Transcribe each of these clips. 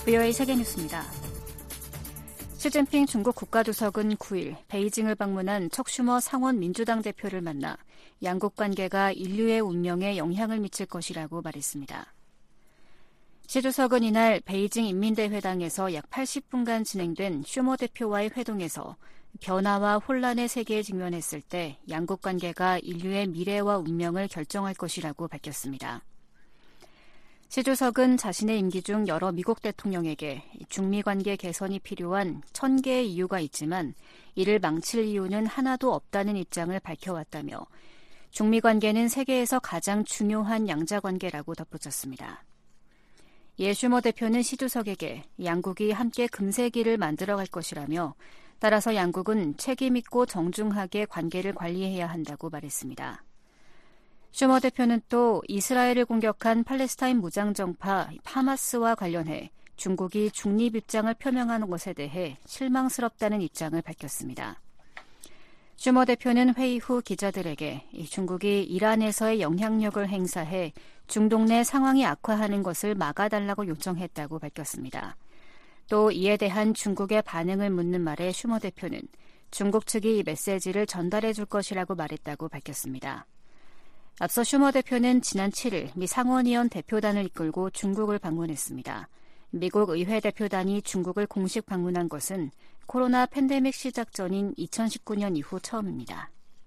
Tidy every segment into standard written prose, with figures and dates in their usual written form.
VOA 세계뉴스입니다. 시진핑 중국 국가주석은 9일 베이징을 방문한 척슈머 상원 민주당 대표를 만나 양국 관계가 인류의 운명에 영향을 미칠 것이라고 말했습니다. 시 주석은 이날 베이징 인민대회당에서 약 80분간 진행된 슈머 대표와의 회동에서 변화와 혼란의 세계에 직면했을 때 양국 관계가 인류의 미래와 운명을 결정할 것이라고 밝혔습니다. 시 주석은 자신의 임기 중 여러 미국 대통령에게 중미 관계 개선이 필요한 1000개의 이유가 있지만 이를 망칠 이유는 하나도 없다는 입장을 밝혀왔다며 중미 관계는 세계에서 가장 중요한 양자 관계라고 덧붙였습니다. 이에 슈머 대표는 시 주석에게 양국이 함께 금세기를 만들어갈 것이라며 따라서 양국은 책임 있고 정중하게 관계를 관리해야 한다고 말했습니다. 슈머 대표는 또 이스라엘을 공격한 팔레스타인 무장정파 하마스와 관련해 중국이 중립 입장을 표명하는 것에 대해 실망스럽다는 입장을 밝혔습니다. 슈머 대표는 회의 후 기자들에게 중국이 이란에서의 영향력을 행사해 중동 내 상황이 악화하는 것을 막아달라고 요청했다고 밝혔습니다. 또 이에 대한 중국의 반응을 묻는 말에 슈머 대표는 중국 측이 이 메시지를 전달해 줄 것이라고 말했다고 밝혔습니다. 앞서 슈머 대표는 지난 7일 미 상원의원 대표단을 이끌고 중국을 방문했습니다. 미국 의회 대표단이 중국을 공식 방문한 것은 코로나 팬데믹 시작 전인 2019년 이후 처음입니다.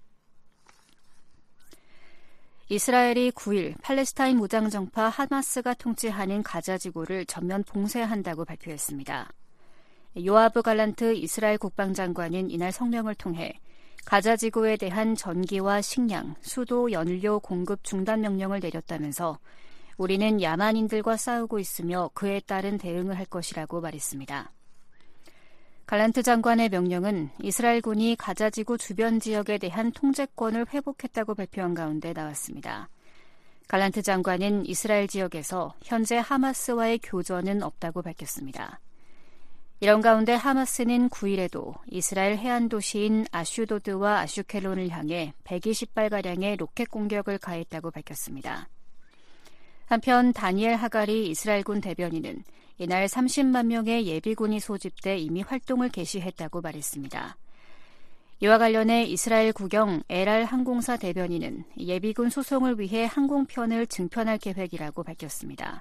이스라엘이 9일 팔레스타인 무장정파 하마스가 통치하는 가자 지구를 전면 봉쇄한다고 발표했습니다. 요아브 갈란트 이스라엘 국방장관은 이날 성명을 통해 가자 지구에 대한 전기와 식량, 수도, 연료 공급 중단 명령을 내렸다면서 우리는 야만인들과 싸우고 있으며 그에 따른 대응을 할 것이라고 말했습니다. 갈란트 장관의 명령은 이스라엘군이 가자 지구 주변 지역에 대한 통제권을 회복했다고 발표한 가운데 나왔습니다. 갈란트 장관은 이스라엘 지역에서 현재 하마스와의 교전은 없다고 밝혔습니다. 이런 가운데 하마스는 9일에도 이스라엘 해안 도시인 아슈도드와 아슈켈론을 향해 120발가량의 로켓 공격을 가했다고 밝혔습니다. 한편 다니엘 하가리 이스라엘군 대변인은 이날 30만 명의 예비군이 소집돼 이미 활동을 개시했다고 말했습니다. 이와 관련해 이스라엘 국영 엘알 항공사 대변인은 예비군 수송을 위해 항공편을 증편할 계획이라고 밝혔습니다.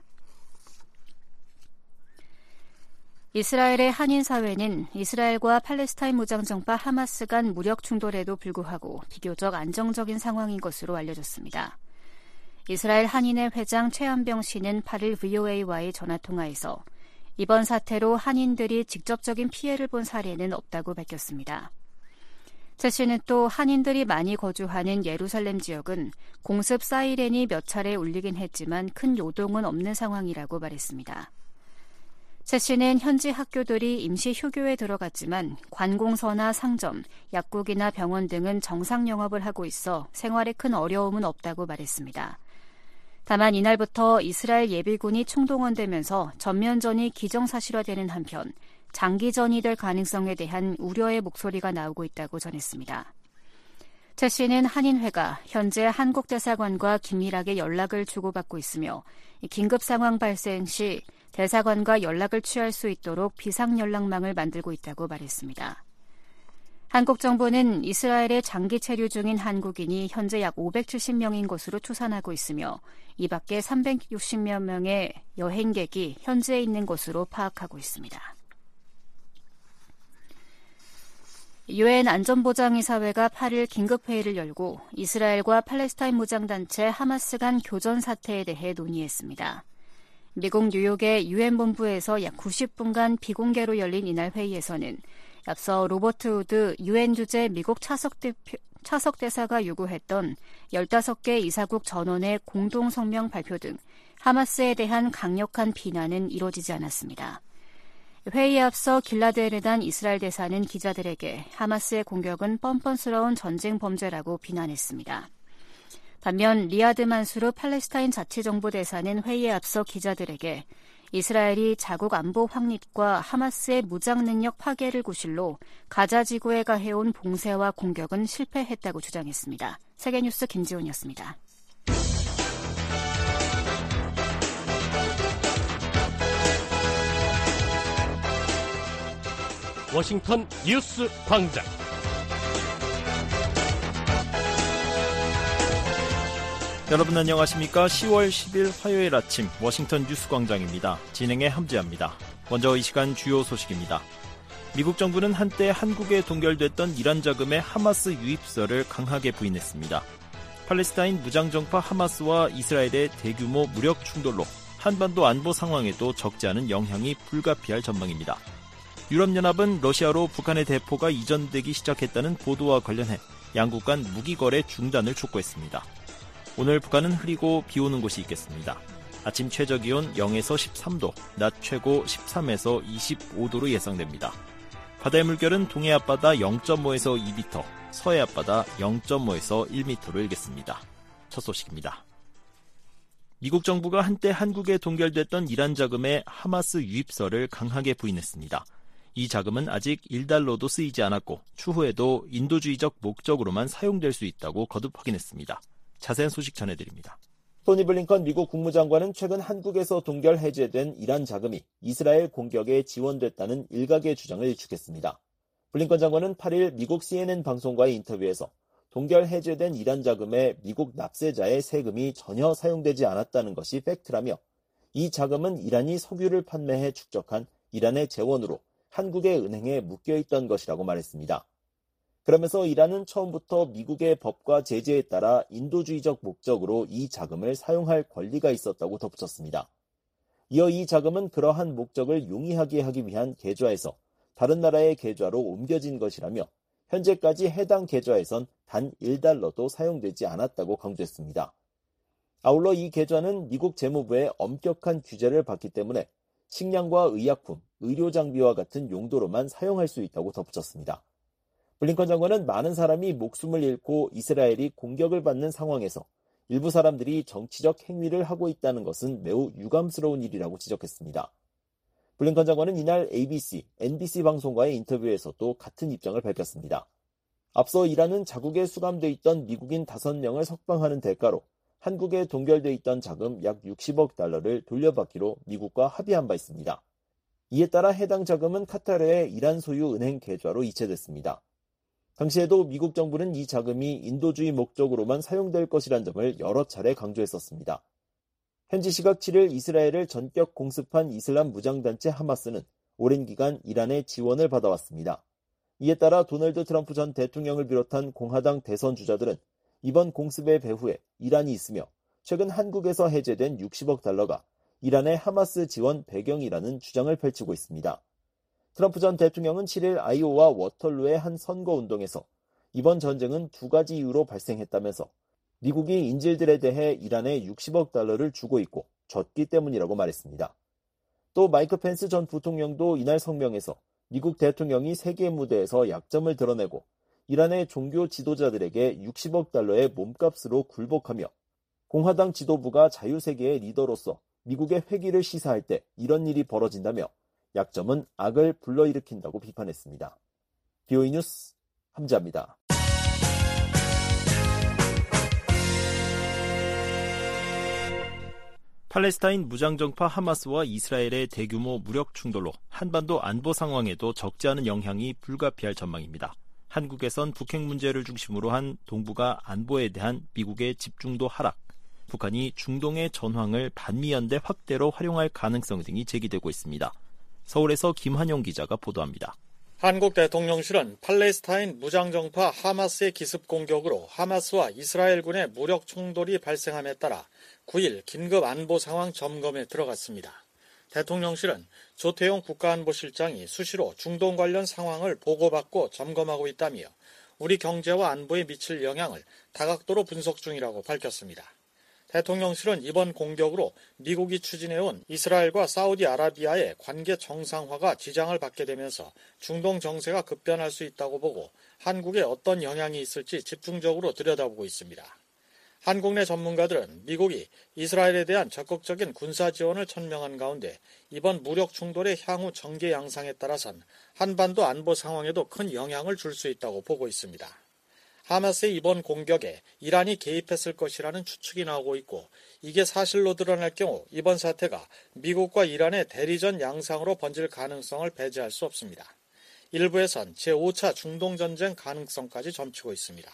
이스라엘의 한인사회는 이스라엘과 팔레스타인 무장정파 하마스 간 무력 충돌에도 불구하고 비교적 안정적인 상황인 것으로 알려졌습니다. 이스라엘 한인회 회장 최한병 씨는 8일 VOA와의 전화통화에서 이번 사태로 한인들이 직접적인 피해를 본 사례는 없다고 밝혔습니다. 최 씨는 또 한인들이 많이 거주하는 예루살렘 지역은 공습 사이렌이 몇 차례 울리긴 했지만 큰 요동은 없는 상황이라고 말했습니다. 최 씨는 현지 학교들이 임시 휴교에 들어갔지만 관공서나 상점, 약국이나 병원 등은 정상 영업을 하고 있어 생활에 큰 어려움은 없다고 말했습니다. 다만 이날부터 이스라엘 예비군이 총동원되면서 전면전이 기정사실화되는 한편 장기전이 될 가능성에 대한 우려의 목소리가 나오고 있다고 전했습니다. 최 씨는 한인회가 현재 한국 대사관과 긴밀하게 연락을 주고받고 있으며 긴급 상황 발생 시 대사관과 연락을 취할 수 있도록 비상연락망을 만들고 있다고 말했습니다. 한국 정부는 이스라엘에 장기 체류 중인 한국인이 현재 약 570명인 것으로 추산하고 있으며 이 밖에 360여 명의 여행객이 현지에 있는 것으로 파악하고 있습니다. 유엔 안전보장이사회가 8일 긴급회의를 열고 이스라엘과 팔레스타인 무장단체 하마스 간 교전 사태에 대해 논의했습니다. 미국 뉴욕의 유엔 본부에서 약 90분간 비공개로 열린 이날 회의에서는 앞서 로버트 우드 유엔 주재 미국 차석 대사가 요구했던 15개 이사국 전원의 공동 성명 발표 등 하마스에 대한 강력한 비난은 이루어지지 않았습니다. 회의에 앞서 길라드 에르단 이스라엘 대사는 기자들에게 하마스의 공격은 뻔뻔스러운 전쟁 범죄라고 비난했습니다. 반면 리아드 만수르 팔레스타인 자치정부 대사는 회의에 앞서 기자들에게 이스라엘이 자국 안보 확립과 하마스의 무장 능력 파괴를 구실로 가자 지구에 가해온 봉쇄와 공격은 실패했다고 주장했습니다. 세계뉴스 김지훈이었습니다. 워싱턴 뉴스 광장. 여러분 안녕하십니까? 10월 10일 화요일 아침 워싱턴 뉴스 광장입니다. 진행의 함재합니다. 먼저 이 시간 주요 소식입니다. 미국 정부는 한때 한국에 동결됐던 이란 자금의 하마스 유입설을 강하게 부인했습니다. 팔레스타인 무장정파 하마스와 이스라엘의 대규모 무력 충돌로 한반도 안보 상황에도 적지 않은 영향이 불가피할 전망입니다. 유럽연합은 러시아로 북한의 대포가 이전되기 시작했다는 보도와 관련해 양국 간 무기 거래 중단을 촉구했습니다. 오늘 북한은 흐리고 비 오는 곳이 있겠습니다. 아침 최저기온 0에서 13도, 낮 최고 13에서 25도로 예상됩니다. 바다의 물결은 동해 앞바다 0.5에서 2m, 서해 앞바다 0.5에서 1m로 일겠습니다. 첫 소식입니다. 미국 정부가 한때 한국에 동결됐던 이란 자금의 하마스 유입설을 강하게 부인했습니다. 이 자금은 아직 1달러도 쓰이지 않았고 추후에도 인도주의적 목적으로만 사용될 수 있다고 거듭 확인했습니다. 자세한 소식 전해드립니다. 토니 블링컨 미국 국무장관은 최근 한국에서 동결 해제된 이란 자금이 이스라엘 공격에 지원됐다는 일각의 주장을 일축했습니다. 블링컨 장관은 8일 미국 CNN 방송과의 인터뷰에서 동결 해제된 이란 자금에 미국 납세자의 세금이 전혀 사용되지 않았다는 것이 팩트라며 이 자금은 이란이 석유를 판매해 축적한 이란의 재원으로 한국의 은행에 묶여있던 것이라고 말했습니다. 그러면서 이란은 처음부터 미국의 법과 제재에 따라 인도주의적 목적으로 이 자금을 사용할 권리가 있었다고 덧붙였습니다. 이어 이 자금은 그러한 목적을 용이하게 하기 위한 계좌에서 다른 나라의 계좌로 옮겨진 것이라며 현재까지 해당 계좌에선 단 1달러도 사용되지 않았다고 강조했습니다. 아울러 이 계좌는 미국 재무부의 엄격한 규제를 받기 때문에 식량과 의약품, 의료장비와 같은 용도로만 사용할 수 있다고 덧붙였습니다. 블링컨 장관은 많은 사람이 목숨을 잃고 이스라엘이 공격을 받는 상황에서 일부 사람들이 정치적 행위를 하고 있다는 것은 매우 유감스러운 일이라고 지적했습니다. 블링컨 장관은 이날 ABC, NBC 방송과의 인터뷰에서도 같은 입장을 밝혔습니다. 앞서 이란은 자국에 수감돼 있던 미국인 5명을 석방하는 대가로 한국에 동결돼 있던 자금 약 60억 달러를 돌려받기로 미국과 합의한 바 있습니다. 이에 따라 해당 자금은 카타르의 이란 소유 은행 계좌로 이체됐습니다. 당시에도 미국 정부는 이 자금이 인도주의 목적으로만 사용될 것이란 점을 여러 차례 강조했었습니다. 현지 시각 7일 이스라엘을 전격 공습한 이슬람 무장단체 하마스는 오랜 기간 이란의 지원을 받아왔습니다. 이에 따라 도널드 트럼프 전 대통령을 비롯한 공화당 대선 주자들은 이번 공습의 배후에 이란이 있으며 최근 한국에서 해제된 60억 달러가 이란의 하마스 지원 배경이라는 주장을 펼치고 있습니다. 트럼프 전 대통령은 7일 아이오와 워털루의 한 선거운동에서 이번 전쟁은 2가지 이유로 발생했다면서 미국이 인질들에 대해 이란에 60억 달러를 주고 있고 졌기 때문이라고 말했습니다. 또 마이크 펜스 전 부통령도 이날 성명에서 미국 대통령이 세계 무대에서 약점을 드러내고 이란의 종교 지도자들에게 60억 달러의 몸값으로 굴복하며 공화당 지도부가 자유세계의 리더로서 미국의 회귀를 시사할 때 이런 일이 벌어진다며 약점은 악을 불러일으킨다고 비판했습니다. BOE 뉴스 함재합니다. 팔레스타인 무장정파 하마스와 이스라엘의 대규모 무력 충돌로 한반도 안보 상황에도 적지 않은 영향이 불가피할 전망입니다. 한국에선 북핵 문제를 중심으로 한 동북아 안보에 대한 미국의 집중도 하락, 북한이 중동의 전황을 반미연대 확대로 활용할 가능성 등이 제기되고 있습니다. 서울에서 김한용 기자가 보도합니다. 한국 대통령실은 팔레스타인 무장정파 하마스의 기습 공격으로 하마스와 이스라엘군의 무력 충돌이 발생함에 따라 9일 긴급 안보 상황 점검에 들어갔습니다. 대통령실은 조태용 국가안보실장이 수시로 중동 관련 상황을 보고받고 점검하고 있다며 우리 경제와 안보에 미칠 영향을 다각도로 분석 중이라고 밝혔습니다. 대통령실은 이번 공격으로 미국이 추진해온 이스라엘과 사우디아라비아의 관계 정상화가 지장을 받게 되면서 중동 정세가 급변할 수 있다고 보고 한국에 어떤 영향이 있을지 집중적으로 들여다보고 있습니다. 한국 내 전문가들은 미국이 이스라엘에 대한 적극적인 군사 지원을 천명한 가운데 이번 무력 충돌의 향후 전개 양상에 따라선 한반도 안보 상황에도 큰 영향을 줄 수 있다고 보고 있습니다. 하마스의 이번 공격에 이란이 개입했을 것이라는 추측이 나오고 있고 이게 사실로 드러날 경우 이번 사태가 미국과 이란의 대리전 양상으로 번질 가능성을 배제할 수 없습니다. 일부에선 제5차 중동전쟁 가능성까지 점치고 있습니다.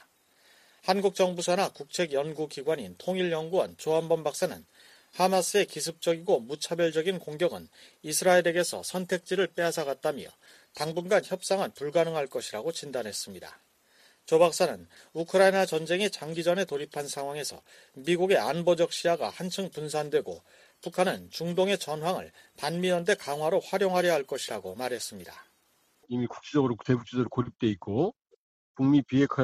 한국 정부 산하 국책연구기관인 통일연구원 조한범 박사는 하마스의 기습적이고 무차별적인 공격은 이스라엘에게서 선택지를 빼앗아갔다며 당분간 협상은 불가능할 것이라고 진단했습니다. 조 박사는 우크라이나 전쟁이 장기전에 돌입한 상황에서 미국의 안보적 시야가 한층 분산되고 북한은 중동의 전황을 반미연대 강화로 활용하려 할 것이라고 말했습니다. 이미 국지적으로 대북지대로 고립돼 있고 북미 비핵화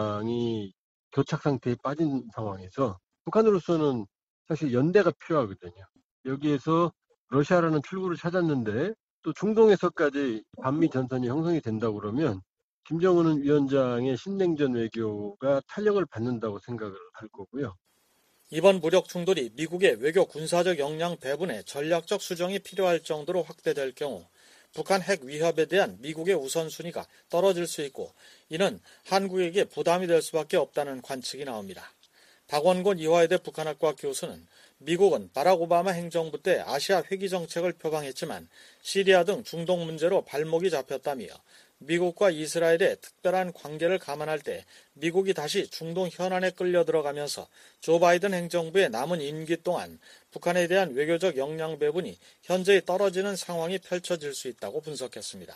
협상이 교착 상태에 빠진 상황에서 북한으로서는 사실 연대가 필요하거든요. 여기에서 러시아라는 출구를 찾았는데 또 중동에서까지 반미 전선이 형성이 된다고 그러면 김정은 위원장의 신냉전 외교가 탄력을 받는다고 생각을 할 거고요. 이번 무력 충돌이 미국의 외교 군사적 역량 배분에 전략적 수정이 필요할 정도로 확대될 경우 북한 핵 위협에 대한 미국의 우선순위가 떨어질 수 있고 이는 한국에게 부담이 될 수밖에 없다는 관측이 나옵니다. 박원곤 이화여대 북한학과 교수는 미국은 바락 오바마 행정부 때 아시아 회귀 정책을 표방했지만 시리아 등 중동 문제로 발목이 잡혔다며 미국과 이스라엘의 특별한 관계를 감안할 때 미국이 다시 중동 현안에 끌려 들어가면서 조 바이든 행정부의 남은 임기 동안 북한에 대한 외교적 역량 배분이 현저히 떨어지는 상황이 펼쳐질 수 있다고 분석했습니다.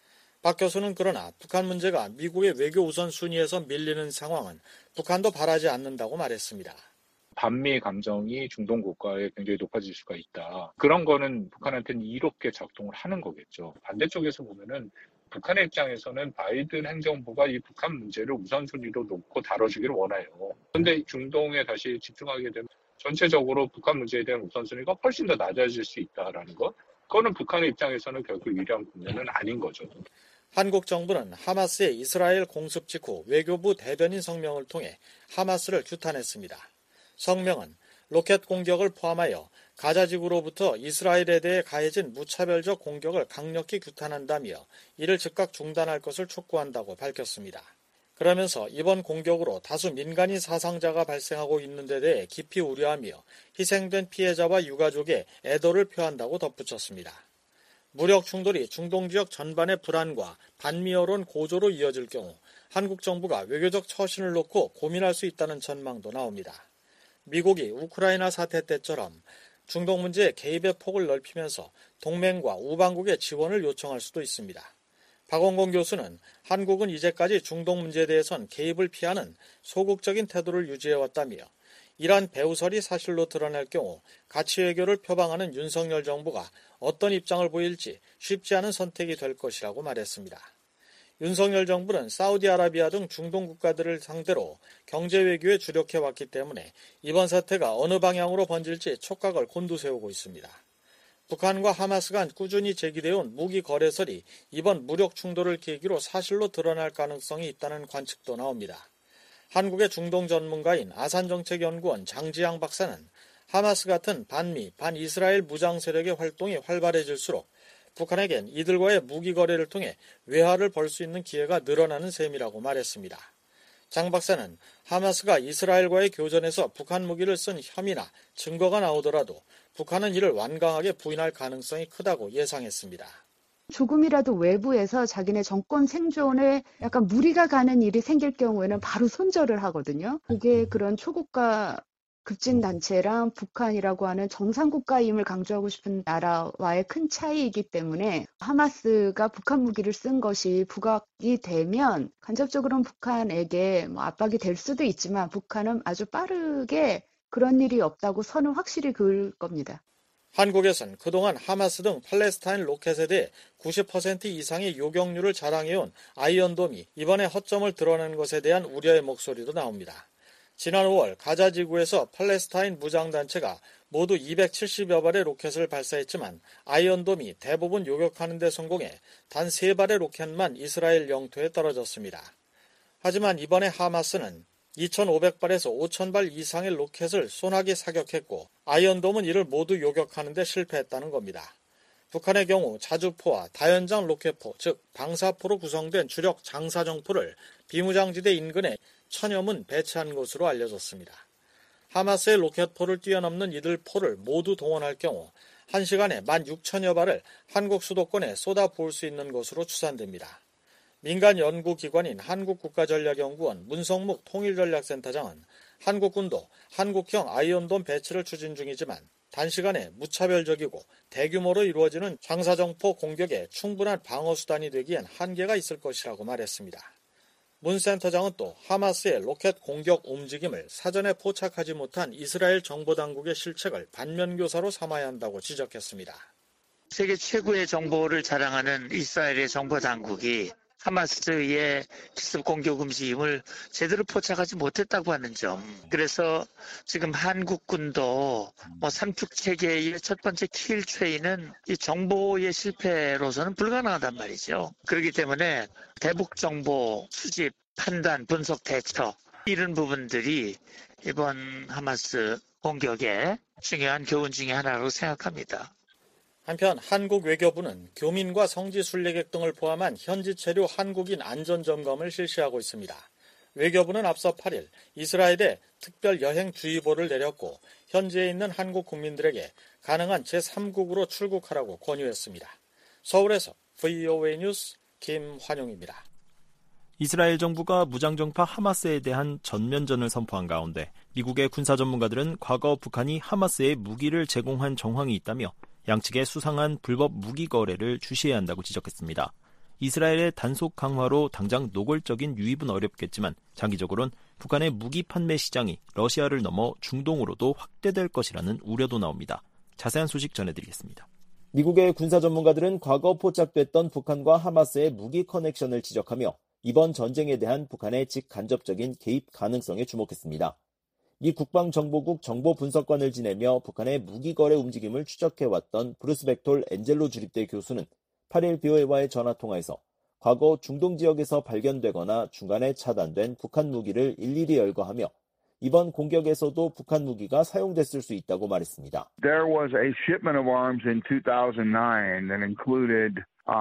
박 교수는 그러나 북한 문제가 미국의 외교 우선순위에서 밀리는 상황은 북한도 바라지 않는다고 말했습니다. 반미 감정이 중동 국가에 굉장히 높아질 수가 있다. 그런 거는 북한한테는 이롭게 작동을 하는 거겠죠. 반대쪽에서 보면은 북한의 입장에서는 바이든 행정부가 이 북한 문제를 우선순위로 놓고 다뤄주기를 원해요. 그런데 중동에 다시 집중하게 되면 전체적으로 북한 문제에 대한 우선순위가 훨씬 더 낮아질 수 있다라는 것. 그거는 북한의 입장에서는 결국 유리한 국면은 아닌 거죠. 한국 정부는 하마스의 이스라엘 공습 직후 외교부 대변인 성명을 통해 하마스를 규탄했습니다. 성명은 로켓 공격을 포함하여 가자 지구로부터 이스라엘에 대해 가해진 무차별적 공격을 강력히 규탄한다며 이를 즉각 중단할 것을 촉구한다고 밝혔습니다. 그러면서 이번 공격으로 다수 민간인 사상자가 발생하고 있는 데 대해 깊이 우려하며 희생된 피해자와 유가족의 애도를 표한다고 덧붙였습니다. 무력 충돌이 중동 지역 전반의 불안과 반미 여론 고조로 이어질 경우 한국 정부가 외교적 처신을 놓고 고민할 수 있다는 전망도 나옵니다. 미국이 우크라이나 사태 때처럼 중동 문제에 개입의 폭을 넓히면서 동맹과 우방국의 지원을 요청할 수도 있습니다. 박원곤 교수는 한국은 이제까지 중동 문제에 대해선 개입을 피하는 소극적인 태도를 유지해왔다며 이러한 배후설이 사실로 드러날 경우 가치외교를 표방하는 윤석열 정부가 어떤 입장을 보일지 쉽지 않은 선택이 될 것이라고 말했습니다. 윤석열 정부는 사우디아라비아 등 중동 국가들을 상대로 경제외교에 주력해왔기 때문에 이번 사태가 어느 방향으로 번질지 촉각을 곤두세우고 있습니다. 북한과 하마스 간 꾸준히 제기되어온 무기 거래설이 이번 무력 충돌을 계기로 사실로 드러날 가능성이 있다는 관측도 나옵니다. 한국의 중동 전문가인 아산정책연구원 장지양 박사는 하마스 같은 반미, 반이스라엘 무장 세력의 활동이 활발해질수록 북한에겐 이들과의 무기 거래를 통해 외화를 벌 수 있는 기회가 늘어나는 셈이라고 말했습니다. 장 박사는 하마스가 이스라엘과의 교전에서 북한 무기를 쓴 혐의나 증거가 나오더라도 북한은 이를 완강하게 부인할 가능성이 크다고 예상했습니다. 조금이라도 외부에서 자기네 정권 생존에 약간 무리가 가는 일이 생길 경우에는 바로 손절을 하거든요. 그게 그런 초국가 급진단체랑 북한이라고 하는 정상국가임을 강조하고 싶은 나라와의 큰 차이이기 때문에 하마스가 북한 무기를 쓴 것이 부각이 되면 간접적으로는 북한에게 압박이 될 수도 있지만 북한은 아주 빠르게 그런 일이 없다고 선을 확실히 그을 겁니다. 한국에선 그동안 하마스 등 팔레스타인 로켓에 대해 90% 이상의 요격률을 자랑해온 아이언돔이 이번에 허점을 드러낸 것에 대한 우려의 목소리도 나옵니다. 지난 5월 가자 지구에서 팔레스타인 무장단체가 모두 270여 발의 로켓을 발사했지만 아이언돔이 대부분 요격하는 데 성공해 단 3발의 로켓만 이스라엘 영토에 떨어졌습니다. 하지만 이번에 하마스는 2,500발에서 5,000발 이상의 로켓을 소나기 사격했고 아이언돔은 이를 모두 요격하는 데 실패했다는 겁니다. 북한의 경우 자주포와 다연장 로켓포, 즉 방사포로 구성된 주력 장사정포를 비무장지대 인근에 1000여 문 배치한 것으로 알려졌습니다. 하마스의 로켓포를 뛰어넘는 이들 포를 모두 동원할 경우 1시간에 16,000여 발을 한국 수도권에 쏟아부을 수 있는 것으로 추산됩니다. 민간 연구기관인 한국국가전략연구원 문성묵 통일전략센터장은 한국군도 한국형 아이언돔 배치를 추진 중이지만 단시간에 무차별적이고 대규모로 이루어지는 장사정포 공격에 충분한 방어수단이 되기엔 한계가 있을 것이라고 말했습니다. 문 센터장은 또 하마스의 로켓 공격 움직임을 사전에 포착하지 못한 이스라엘 정보당국의 실책을 반면교사로 삼아야 한다고 지적했습니다. 세계 최고의 정보를 자랑하는 이스라엘의 정보당국이 하마스의 기습 공격 움직임을 제대로 포착하지 못했다고 하는 점. 그래서 지금 한국군도 삼축체계의 첫 번째 킬트레이는 이 정보의 실패로서는 불가능하단 말이죠. 그렇기 때문에 대북 정보 수집, 판단, 분석, 대처 이런 부분들이 이번 하마스 공격의 중요한 교훈 중에 하나라고 생각합니다. 한편 한국 외교부는 교민과 성지 순례객 등을 포함한 현지 체류 한국인 안전점검을 실시하고 있습니다. 외교부는 앞서 8일 이스라엘에 특별 여행주의보를 내렸고 현지에 있는 한국 국민들에게 가능한 제3국으로 출국하라고 권유했습니다. 서울에서 VOA 뉴스 김환용입니다. 이스라엘 정부가 무장정파 하마스에 대한 전면전을 선포한 가운데 미국의 군사 전문가들은 과거 북한이 하마스에 무기를 제공한 정황이 있다며 양측의 수상한 불법 무기 거래를 주시해야 한다고 지적했습니다. 이스라엘의 단속 강화로 당장 노골적인 유입은 어렵겠지만 장기적으로는 북한의 무기 판매 시장이 러시아를 넘어 중동으로도 확대될 것이라는 우려도 나옵니다. 자세한 소식 전해드리겠습니다. 미국의 군사 전문가들은 과거 포착됐던 북한과 하마스의 무기 커넥션을 지적하며 이번 전쟁에 대한 북한의 직간접적인 개입 가능성에 주목했습니다. 미 국방정보국 정보분석관을 지내며 북한의 무기거래 움직임을 추적해왔던 브루스 벡톨 엔젤로 주립대 교수는 8일 BOA와의 전화통화에서 과거 중동 지역에서 발견되거나 중간에 차단된 북한 무기를 일일이 열거하며 이번 공격에서도 북한 무기가 사용됐을 수 있다고 말했습니다. There was a shipment of arms in 2009 that included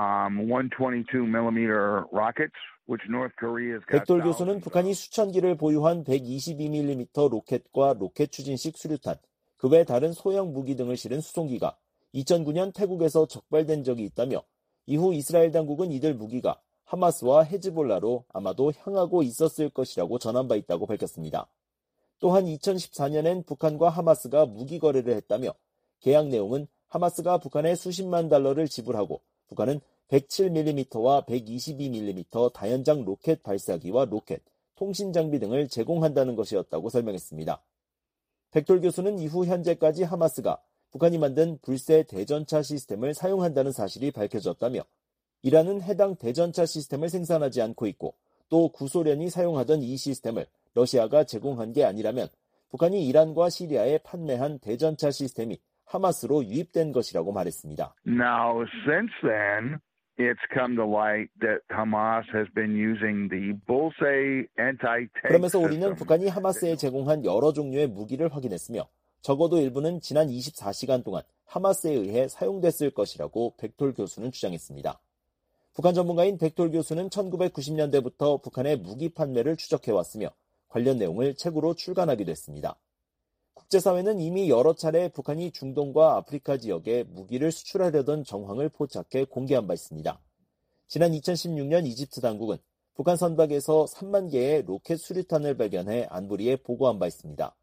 122mm rockets. 벡톨 교수는 북한이 수천 기를 보유한 122mm 로켓과 로켓 추진식 수류탄, 그 외 다른 소형 무기 등을 실은 수송기가 2009년 태국에서 적발된 적이 있다며 이후 이스라엘 당국은 이들 무기가 하마스와 헤즈볼라로 아마도 향하고 있었을 것이라고 전한 바 있다고 밝혔습니다. 또한 2014년엔 북한과 하마스가 무기 거래를 했다며 계약 내용은 하마스가 북한에 수십만 달러를 지불하고 북한은 107mm와 122mm 다연장 로켓 발사기와 로켓, 통신 장비 등을 제공한다는 것이었다고 설명했습니다. 벡톨 교수는 이후 현재까지 하마스가 북한이 만든 불새 대전차 시스템을 사용한다는 사실이 밝혀졌다며 이란은 해당 대전차 시스템을 생산하지 않고 있고 또 구소련이 사용하던 이 시스템을 러시아가 제공한 게 아니라면 북한이 이란과 시리아에 판매한 대전차 시스템이 하마스로 유입된 것이라고 말했습니다. Now, since then, it's come to light that Hamas has been using the Bullseye anti-tank 그러면서 우리는 system. 북한이 하마스에 제공한 여러 종류의 무기를 확인했으며 적어도 일부는 지난 24시간 동안 하마스에 의해 사용됐을 것이라고 벡톨 교수는 주장했습니다. 북한 전문가인 벡톨 교수는 1990년대부터 북한의 무기 판매를 추적해왔으며 관련 내용을 책으로 출간하기도 했습니다. 국제사회는 이미 여러 차례 북한이 중동과 아프리카 지역에 무기를 수출하려던 정황을 포착해 공개한 바 있습니다. 지난 2016년 이집트 당국은 북한 선박에서 3만 개의 로켓 수류탄을 발견해 안보리에 보고한 바 있습니다.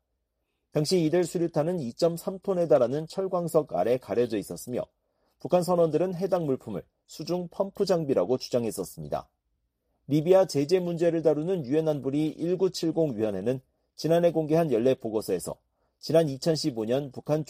당시 이들 수류탄은 2.3톤에 달하는 철광석 아래 가려져 있었으며 북한 선원들은 해당 물품을 수중 펌프 장비라고 주장했었습니다. 리비아 제재 문제를 다루는 유엔 안보리 1970위원회는 지난해 공개한 연례 보고서에서 지난 2015년 북한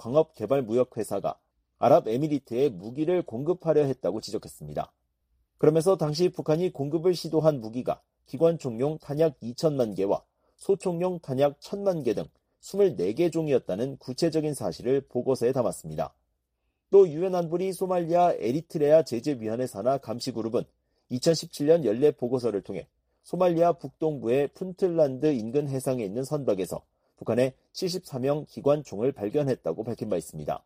조선광업개발무역회사가 아랍에미리트에 무기를 공급하려 했다고 지적했습니다. 그러면서 당시 북한이 공급을 시도한 무기가 기관총용 탄약 2천만 개와 소총용 탄약 1,000만 개 등 24개 종이었다는 구체적인 사실을 보고서에 담았습니다. 또 유엔 안보리 소말리아 에리트레아 제재위원회 산하 감시그룹은 2017년 연례 보고서를 통해 소말리아 북동부의 푼틀란드 인근 해상에 있는 선박에서 북한의 74명 기관총을 발견했다고 밝힌 바 있습니다.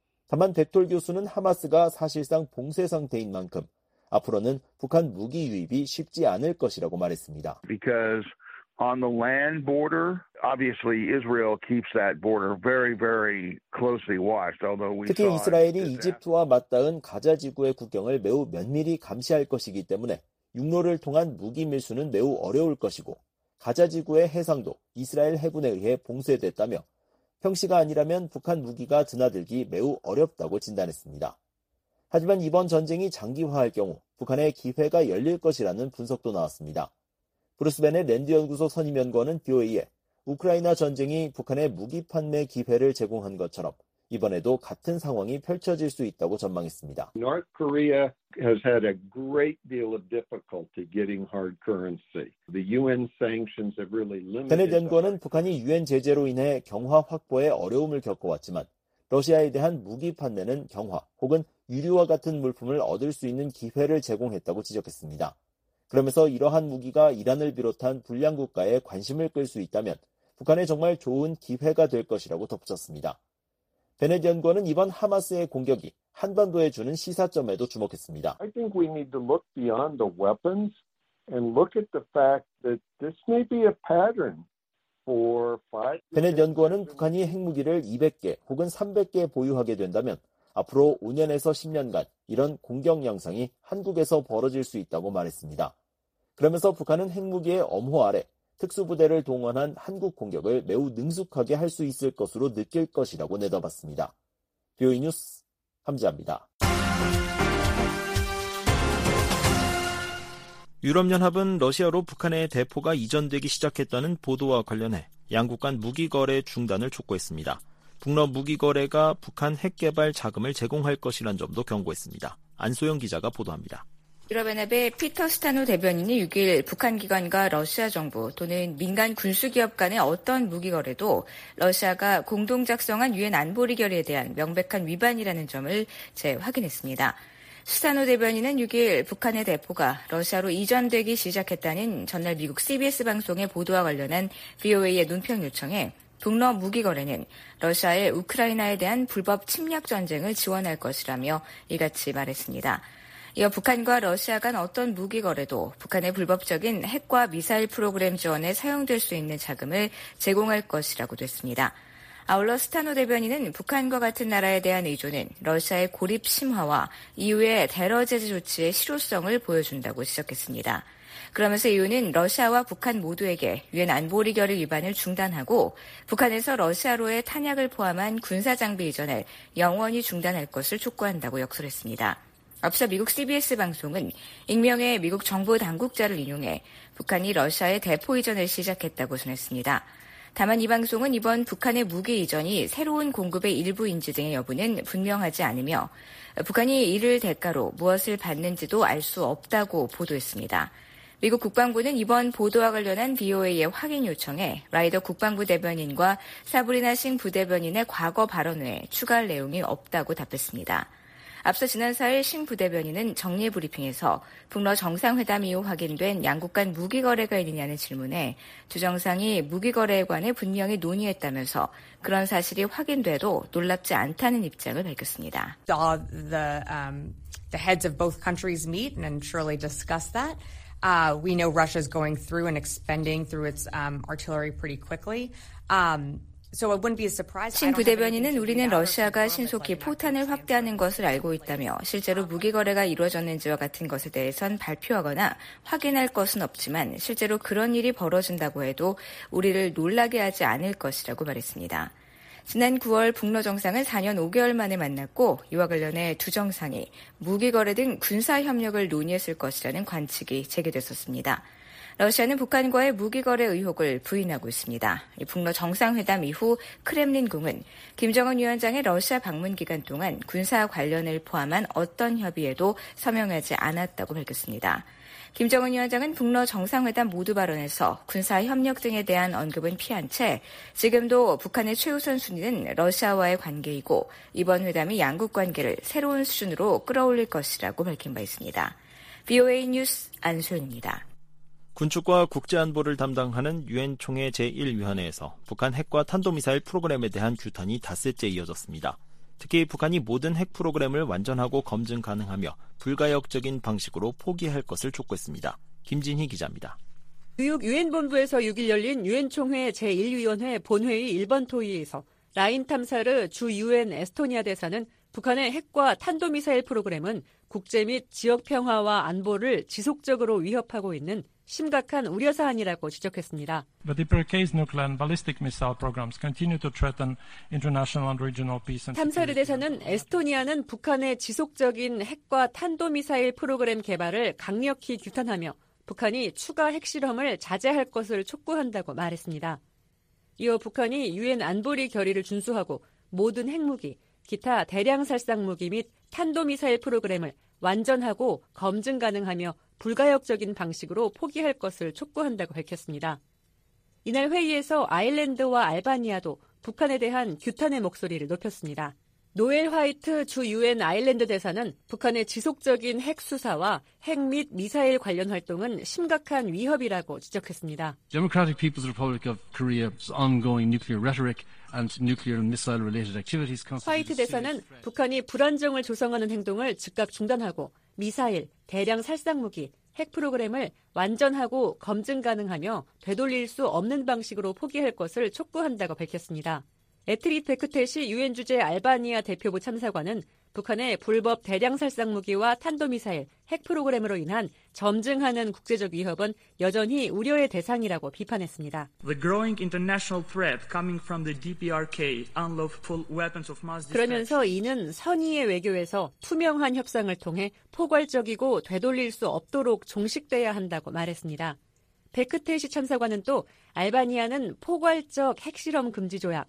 다만 벡톨 교수는 하마스가 사실상 봉쇄 상태인 만큼 앞으로는 북한 무기 유입이 쉽지 않을 것이라고 말했습니다. Because on the land border, obviously Israel keeps that border very, very closely watched. Although we 특히 이스라엘이 이집트와 맞닿은 가자 지구의 국경을 매우 면밀히 감시할 것이기 때문에 육로를 통한 무기 밀수는 매우 어려울 것이고 가자 지구의 해상도 이스라엘 해군에 의해 봉쇄됐다며 평시가 아니라면 북한 무기가 드나들기 매우 어렵다고 진단했습니다. 하지만 이번 전쟁이 장기화할 경우 북한의 기회가 열릴 것이라는 분석도 나왔습니다. 브루스 벤의 랜드 연구소 선임연구원은 BOA에 우크라이나 전쟁이 북한의 무기 판매 기회를 제공한 것처럼 이번에도 같은 상황이 펼쳐질 수 있다고 전망했습니다. North Korea has had a great deal of difficulty getting hard currency. The UN sanctions have really limited. 베넷 연구원은 북한이 유엔 제재로 인해 경화 확보에 어려움을 겪어왔지만 러시아에 대한 무기 판매는 경화 혹은 유류와 같은 물품을 얻을 수 있는 기회를 제공했다고 지적했습니다. 그러면서 이러한 무기가 이란을 비롯한 불량 국가에 관심을 끌 수 있다면 북한에 정말 좋은 기회가 될 것이라고 덧붙였습니다. 베넷 연구원은 이번 하마스의 공격이 한반도에 주는 시사점에도 주목했습니다. I think we need to look beyond the weapons and look at the fact that this may be a pattern for five. 베넷 연구원은 북한이 핵무기를 200개 혹은 300개 보유하게 된다면 앞으로 5년에서 10년간 이런 공격 양상이 한국에서 벌어질 수 있다고 말했습니다. 그러면서 북한은 핵무기의 엄호 아래 특수부대를 동원한 한국 공격을 매우 능숙하게 할 수 있을 것으로 느낄 것이라고 내다봤습니다. BOA 뉴스 함지아입니다. 유럽연합은 러시아로 북한의 대포가 이전되기 시작했다는 보도와 관련해 양국 간 무기 거래 중단을 촉구했습니다. 북러 무기 거래가 북한 핵 개발 자금을 제공할 것이란 점도 경고했습니다. 안소영 기자가 보도합니다. 유럽연합의 피터 스타노 대변인이 6일 북한 기관과 러시아 정부 또는 민간 군수기업 간의 어떤 무기 거래도 러시아가 공동 작성한 유엔 안보리 결의에 대한 명백한 위반이라는 점을 재확인했습니다. 스타노 대변인은 6일 북한의 대포가 러시아로 이전되기 시작했다는 전날 미국 CBS 방송의 보도와 관련한 BOA의 논평 요청에 북러 무기 거래는 러시아의 우크라이나에 대한 불법 침략 전쟁을 지원할 것이라며 이같이 말했습니다. 이어 북한과 러시아 간 어떤 무기 거래도 북한의 불법적인 핵과 미사일 프로그램 지원에 사용될 수 있는 자금을 제공할 것이라고도 했습니다. 아울러 스타노 대변인은 북한과 같은 나라에 대한 의존은 러시아의 고립 심화와 이후의 테러 제재 조치의 실효성을 보여준다고 지적했습니다. 그러면서 이유는 러시아와 북한 모두에게 유엔 안보리 결의 위반을 중단하고 북한에서 러시아로의 탄약을 포함한 군사장비 이전을 영원히 중단할 것을 촉구한다고 역설했습니다. 앞서 미국 CBS 방송은 익명의 미국 정부 당국자를 인용해 북한이 러시아의 대포 이전을 시작했다고 전했습니다. 다만 이 방송은 이번 북한의 무기 이전이 새로운 공급의 일부인지 등의 여부는 분명하지 않으며 북한이 이를 대가로 무엇을 받는지도 알 수 없다고 보도했습니다. 미국 국방부는 이번 보도와 관련한 BOA의 확인 요청에 라이더 국방부 대변인과 사브리나 싱 부대변인의 과거 발언 외에 추가할 내용이 없다고 답했습니다. 앞서 지난 4일 싱 부대변인은 정례 브리핑에서 북러 정상회담 이후 확인된 양국 간 무기 거래가 있느냐는 질문에 두 정상이 무기 거래에 관해 분명히 논의했다면서 그런 사실이 확인돼도 놀랍지 않다는 입장을 밝혔습니다. The heads of both countries meet and surely discuss that. We know Russia's going through and expending through its artillery pretty quickly. 신 부대변인은 우리는 러시아가 신속히 포탄을 확대하는 것을 알고 있다며 실제로 무기 거래가 이루어졌는지와 같은 것에 대해선 발표하거나 확인할 것은 없지만 실제로 그런 일이 벌어진다고 해도 우리를 놀라게 하지 않을 것이라고 말했습니다. 지난 9월 북러 정상을 4년 5개월 만에 만났고 이와 관련해 두 정상이 무기 거래 등 군사 협력을 논의했을 것이라는 관측이 제기됐었습니다. 러시아는 북한과의 무기 거래 의혹을 부인하고 있습니다. 북러 정상회담 이후 크렘린궁은 김정은 위원장의 러시아 방문 기간 동안 군사 관련을 포함한 어떤 협의에도 서명하지 않았다고 밝혔습니다. 김정은 위원장은 북러 정상회담 모두 발언에서 군사 협력 등에 대한 언급은 피한 채 지금도 북한의 최우선 순위는 러시아와의 관계이고 이번 회담이 양국 관계를 새로운 수준으로 끌어올릴 것이라고 밝힌 바 있습니다. BOA 뉴스 안소연입니다. 군축과 국제안보를 담당하는 유엔 총회 제1위원회에서 북한 핵과 탄도미사일 프로그램에 대한 규탄이 닷새째 이어졌습니다. 특히 북한이 모든 핵 프로그램을 완전하고 검증 가능하며 불가역적인 방식으로 포기할 것을 촉구했습니다. 김진희 기자입니다. 뉴욕 유엔 본부에서 6일 열린 유엔 총회 제1위원회 본회의 1번 토의에서 라인 탐사르 주 유엔 에스토니아 대사는 북한의 핵과 탄도미사일 프로그램은 국제 및 지역 평화와 안보를 지속적으로 위협하고 있는 심각한 우려 사안이라고 지적했습니다. But the Pericles nuclear and ballistic missile programs continue to threaten international and regional peace and 탐사르 대사는 에스토니아는 북한의 지속적인 핵과 탄도미사일 프로그램 개발을 강력히 규탄하며 북한이 추가 핵실험을 자제할 것을 촉구한다고 말했습니다. 이어 북한이 유엔 안보리 결의를 준수하고 모든 핵무기, 기타 대량 살상 무기 및 탄도미사일 프로그램을 완전하고 검증 가능하며 불가역적인 방식으로 포기할 것을 촉구한다고 밝혔습니다. 이날 회의에서 아일랜드와 알바니아도 북한에 대한 규탄의 목소리를 높였습니다. 노엘 화이트 주 유엔 아일랜드 대사는 북한의 지속적인 핵 수사와 핵 및 미사일 관련 활동은 심각한 위협이라고 지적했습니다. Democratic People's Republic of Korea's ongoing nuclear rhetoric and nuclear and missile-related activities. 화이트 대사는 북한이 불안정을 조성하는 행동을 즉각 중단하고 미사일, 대량 살상무기, 핵 프로그램을 완전하고 검증 가능하며 되돌릴 수 없는 방식으로 포기할 것을 촉구한다고 밝혔습니다. 에트릿 베크텟이 유엔 주재 알바니아 대표부 참사관은 북한의 불법 대량 살상 무기와 탄도미사일, 핵 프로그램으로 인한 점증하는 국제적 위협은 여전히 우려의 대상이라고 비판했습니다. The growing international threat coming from the DPRK, unlawful weapons of mass destruction. 그러면서 이는 선의의 외교에서 투명한 협상을 통해 포괄적이고 되돌릴 수 없도록 종식돼야 한다고 말했습니다. 베크텟이 참사관은 또 알바니아는 포괄적 핵실험 금지 조약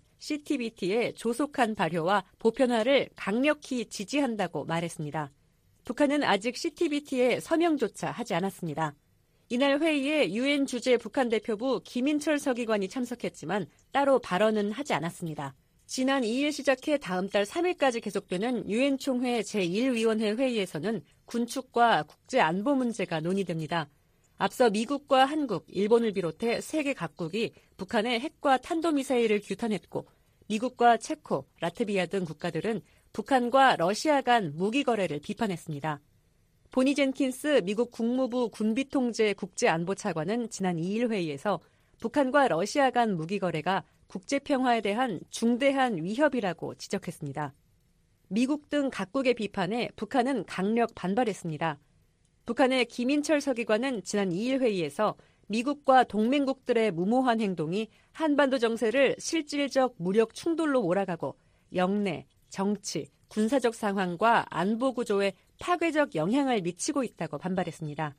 CTBT의 조속한 발효와 보편화를 강력히 지지한다고 말했습니다. 북한은 아직 CTBT에 서명조차 하지 않았습니다. 이날 회의에 유엔 주재 북한 대표부 김인철 서기관이 참석했지만 따로 발언은 하지 않았습니다. 지난 2일 시작해 다음 달 3일까지 계속되는 유엔 총회 제1위원회 회의에서는 군축과 국제 안보 문제가 논의됩니다. 앞서 미국과 한국, 일본을 비롯해 세계 각국이 북한의 핵과 탄도미사일을 규탄했고 미국과 체코, 라트비아 등 국가들은 북한과 러시아 간 무기 거래를 비판했습니다. 보니 젠킨스 미국 국무부 군비통제 국제안보차관은 지난 2일 회의에서 북한과 러시아 간 무기 거래가 국제 평화에 대한 중대한 위협이라고 지적했습니다. 미국 등 각국의 비판에 북한은 강력 반발했습니다. 북한의 김인철 서기관은 지난 2일 회의에서 미국과 동맹국들의 무모한 행동이 한반도 정세를 실질적 무력 충돌로 몰아가고 영내, 정치, 군사적 상황과 안보 구조에 파괴적 영향을 미치고 있다고 반발했습니다.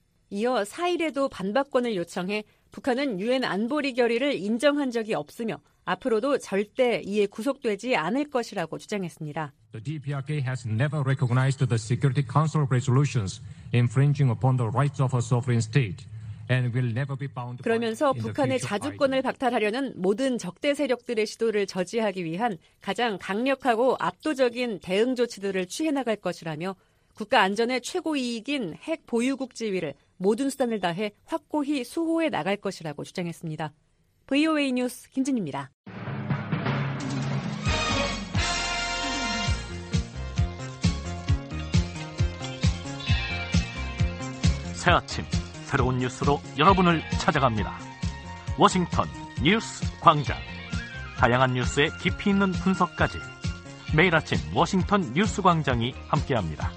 이어 4일에도 반박권을 요청해 북한은 유엔 안보리 결의를 인정한 적이 없으며 앞으로도 절대 이에 구속되지 않을 것이라고 주장했습니다. The DPRK has never recognized the Security Council resolutions infringing upon the rights of a sovereign state. 그러면서 북한의 자주권을 박탈하려는 모든 적대 세력들의 시도를 저지하기 위한 가장 강력하고 압도적인 대응 조치들을 취해 나갈 것이라며 국가 안전의 최고 이익인 핵 보유국 지위를 모든 수단을 다해 확고히 수호해 나갈 것이라고 주장했습니다. VOA 뉴스 김진입니다. 새 아침 새로운 뉴스로 여러분을 찾아갑니다. 워싱턴 뉴스 광장. 다양한 뉴스의 깊이 있는 분석까지 매일 아침 워싱턴 뉴스 광장이 함께합니다.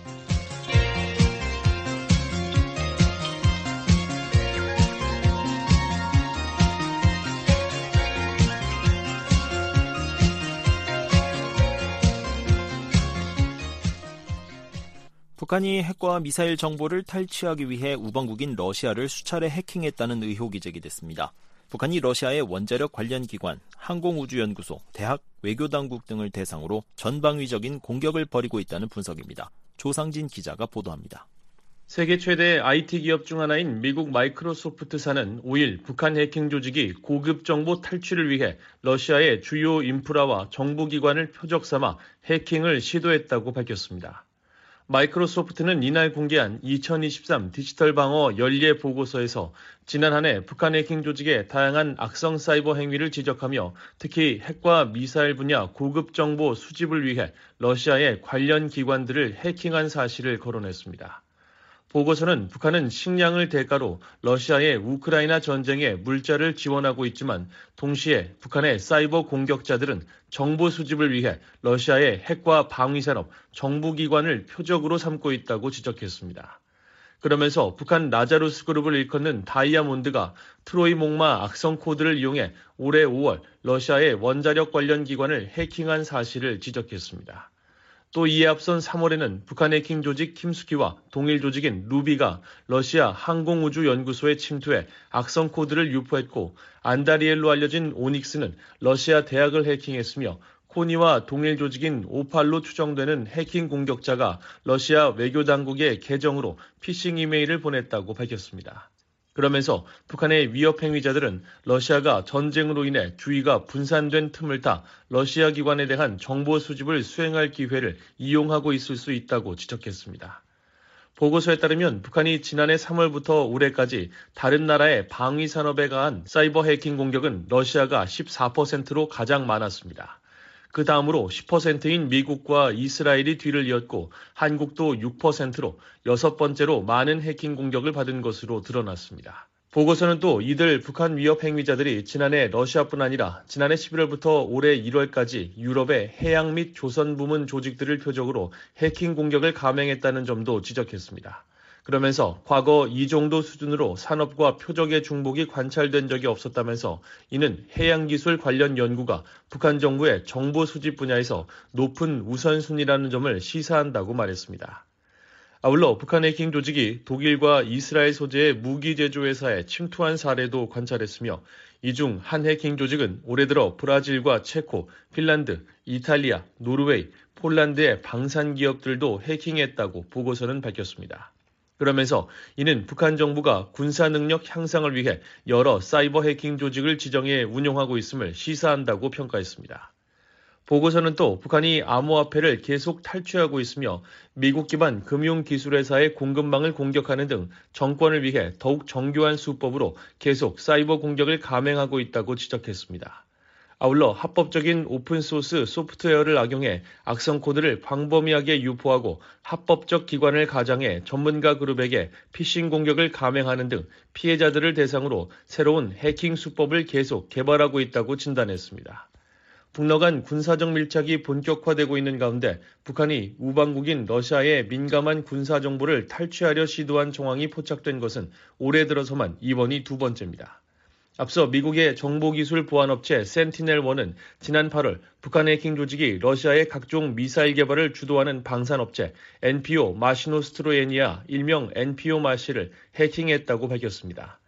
북한이 핵과 미사일 정보를 탈취하기 위해 우방국인 러시아를 수차례 해킹했다는 의혹이 제기됐습니다. 북한이 러시아의 원자력 관련 기관, 항공우주연구소, 대학, 외교당국 등을 대상으로 전방위적인 공격을 벌이고 있다는 분석입니다. 조상진 기자가 보도합니다. 세계 최대 IT 기업 중 하나인 미국 마이크로소프트사는 5일 북한 해킹 조직이 고급 정보 탈취를 위해 러시아의 주요 인프라와 정부기관을 표적 삼아 해킹을 시도했다고 밝혔습니다. 마이크로소프트는 이날 공개한 2023 디지털 방어 연례 보고서에서 지난 한 해 북한 해킹 조직의 다양한 악성 사이버 행위를 지적하며 특히 핵과 미사일 분야 고급 정보 수집을 위해 러시아의 관련 기관들을 해킹한 사실을 거론했습니다. 보고서는 북한은 식량을 대가로 러시아의 우크라이나 전쟁에 물자를 지원하고 있지만 동시에 북한의 사이버 공격자들은 정보 수집을 위해 러시아의 핵과 방위산업, 정부기관을 표적으로 삼고 있다고 지적했습니다. 그러면서 북한 라자루스 그룹을 일컫는 다이아몬드가 트로이 목마 악성 코드를 이용해 올해 5월 러시아의 원자력 관련 기관을 해킹한 사실을 지적했습니다. 또 이에 앞선 3월에는 북한 해킹 조직 킴스키와 동일 조직인 루비가 러시아 항공우주연구소에 침투해 악성 코드를 유포했고 안다리엘로 알려진 오닉스는 러시아 대학을 해킹했으며 코니와 동일 조직인 오팔로 추정되는 해킹 공격자가 러시아 외교당국의 계정으로 피싱 이메일을 보냈다고 밝혔습니다. 그러면서 북한의 위협 행위자들은 러시아가 전쟁으로 인해 주의가 분산된 틈을 타 러시아 기관에 대한 정보 수집을 수행할 기회를 이용하고 있을 수 있다고 지적했습니다. 보고서에 따르면 북한이 지난해 3월부터 올해까지 다른 나라의 방위 산업에 가한 사이버 해킹 공격은 러시아가 14%로 가장 많았습니다. 그 다음으로 10%인 미국과 이스라엘이 뒤를 이었고 한국도 6%로 6번째로 많은 해킹 공격을 받은 것으로 드러났습니다. 보고서는 또 이들 북한 위협 행위자들이 지난해 러시아뿐 아니라 지난해 11월부터 올해 1월까지 유럽의 해양 및 조선 부문 조직들을 표적으로 해킹 공격을 감행했다는 점도 지적했습니다. 그러면서 과거 이 정도 수준으로 산업과 표적의 중복이 관찰된 적이 없었다면서 이는 해양기술 관련 연구가 북한 정부의 정보 수집 분야에서 높은 우선순위라는 점을 시사한다고 말했습니다. 아울러 북한 해킹 조직이 독일과 이스라엘 소재의 무기 제조회사에 침투한 사례도 관찰했으며 이 중 한 해킹 조직은 올해 들어 브라질과 체코, 핀란드, 이탈리아, 노르웨이, 폴란드의 방산 기업들도 해킹했다고 보고서는 밝혔습니다. 그러면서 이는 북한 정부가 군사 능력 향상을 위해 여러 사이버 해킹 조직을 지정해 운용하고 있음을 시사한다고 평가했습니다. 보고서는 또 북한이 암호화폐를 계속 탈취하고 있으며 미국 기반 금융기술회사의 공급망을 공격하는 등 정권을 위해 더욱 정교한 수법으로 계속 사이버 공격을 감행하고 있다고 지적했습니다. 아울러 합법적인 오픈소스 소프트웨어를 악용해 악성 코드를 광범위하게 유포하고 합법적 기관을 가장해 전문가 그룹에게 피싱 공격을 감행하는 등 피해자들을 대상으로 새로운 해킹 수법을 계속 개발하고 있다고 진단했습니다. 북러 간 군사적 밀착이 본격화되고 있는 가운데 북한이 우방국인 러시아의 민감한 군사 정보를 탈취하려 시도한 정황이 포착된 것은 올해 들어서만 이번이 두 번째입니다. 앞서 미국의 정보기술 보안업체 센티넬1은 지난 8월 북한 해킹 조직이 러시아의 각종 미사일 개발을 주도하는 방산업체 NPO 마시노스트로예니아 일명 NPO 마시를 해킹했다고 밝혔습니다.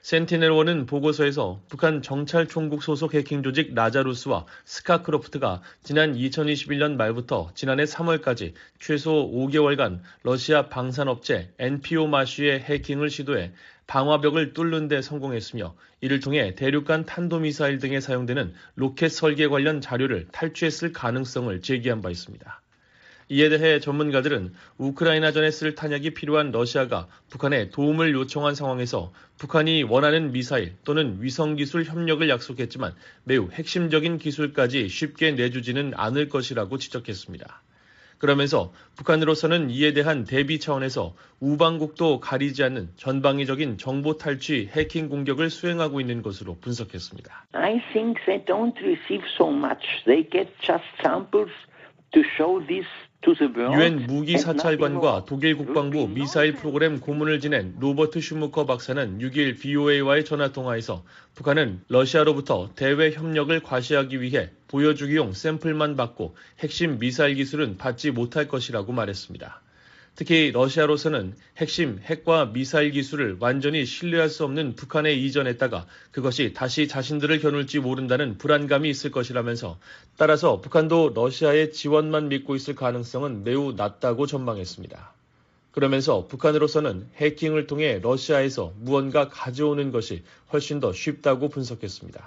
센티넬1은 보고서에서 북한 정찰총국 소속 해킹 조직 라자루스와 스카크로프트가 지난 2021년 말부터 지난해 3월까지 최소 5개월간 러시아 방산업체 NPO 마시의 해킹을 시도해 방화벽을 뚫는 데 성공했으며 이를 통해 대륙간 탄도미사일 등에 사용되는 로켓 설계 관련 자료를 탈취했을 가능성을 제기한 바 있습니다. 이에 대해 전문가들은 우크라이나전에 쓸 탄약이 필요한 러시아가 북한에 도움을 요청한 상황에서 북한이 원하는 미사일 또는 위성기술 협력을 약속했지만 매우 핵심적인 기술까지 쉽게 내주지는 않을 것이라고 지적했습니다. 그러면서 북한으로서는 이에 대한 대비 차원에서 우방국도 가리지 않는 전방위적인 정보 탈취, 해킹 공격을 수행하고 있는 것으로 분석했습니다. I think they don't receive so much. They get just samples to show this to the world. 유엔 무기사찰관과 독일 국방부 미사일 프로그램 고문을 지낸 로버트 슈무커 박사는 6일 BOA와의 전화통화에서 북한은 러시아로부터 대외 협력을 과시하기 위해 보여주기용 샘플만 받고 핵심 미사일 기술은 받지 못할 것이라고 말했습니다. 특히 러시아로서는 핵심 핵과 미사일 기술을 완전히 신뢰할 수 없는 북한에 이전했다가 그것이 다시 자신들을 겨눌지 모른다는 불안감이 있을 것이라면서 따라서 북한도 러시아의 지원만 믿고 있을 가능성은 매우 낮다고 전망했습니다. 그러면서 북한으로서는 해킹을 통해 러시아에서 무언가 가져오는 것이 훨씬 더 쉽다고 분석했습니다.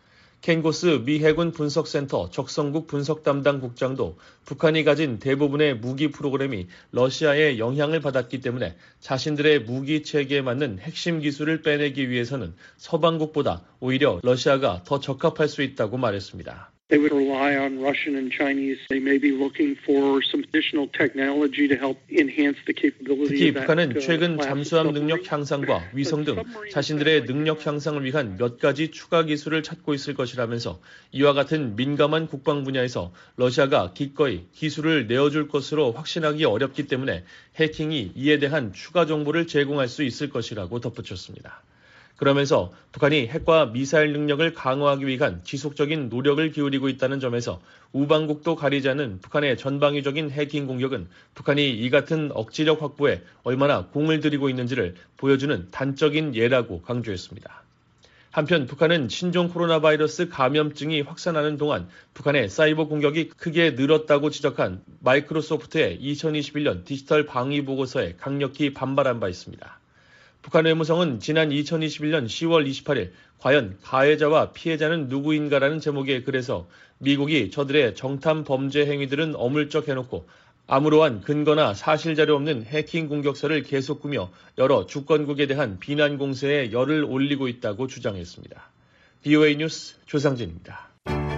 켄고스 미 해군 분석센터 적성국 분석 담당 국장도 북한이 가진 대부분의 무기 프로그램이 러시아의 영향을 받았기 때문에 자신들의 무기 체계에 맞는 핵심 기술을 빼내기 위해서는 서방국보다 오히려 러시아가 더 적합할 수 있다고 말했습니다. They would rely on Russian and Chinese. They may be looking for some additional technology to help enhance the capability. 특히 북한은 최근 잠수함 능력 향상과 위성 등 자신들의 능력 향상을 위한 몇 가지 추가 기술을 찾고 있을 것이라면서 이와 같은 민감한 국방 분야에서 러시아가 기꺼이 기술을 내어줄 것으로 확신하기 어렵기 때문에 해킹이 이에 대한 추가 정보를 제공할 수 있을 것이라고 덧붙였습니다. 그러면서 북한이 핵과 미사일 능력을 강화하기 위한 지속적인 노력을 기울이고 있다는 점에서 우방국도 가리지 않는 북한의 전방위적인 해킹 공격은 북한이 이 같은 억지력 확보에 얼마나 공을 들이고 있는지를 보여주는 단적인 예라고 강조했습니다. 한편 북한은 신종 코로나 바이러스 감염증이 확산하는 동안 북한의 사이버 공격이 크게 늘었다고 지적한 마이크로소프트의 2021년 디지털 방위 보고서에 강력히 반발한 바 있습니다. 북한 외무성은 지난 2021년 10월 28일 과연 가해자와 피해자는 누구인가라는 제목의 글에서 미국이 저들의 정탐 범죄 행위들은 어물쩍해놓고 아무러한 근거나 사실자료 없는 해킹 공격설을 계속 꾸며 여러 주권국에 대한 비난 공세에 열을 올리고 있다고 주장했습니다. VOA 뉴스 조상진입니다.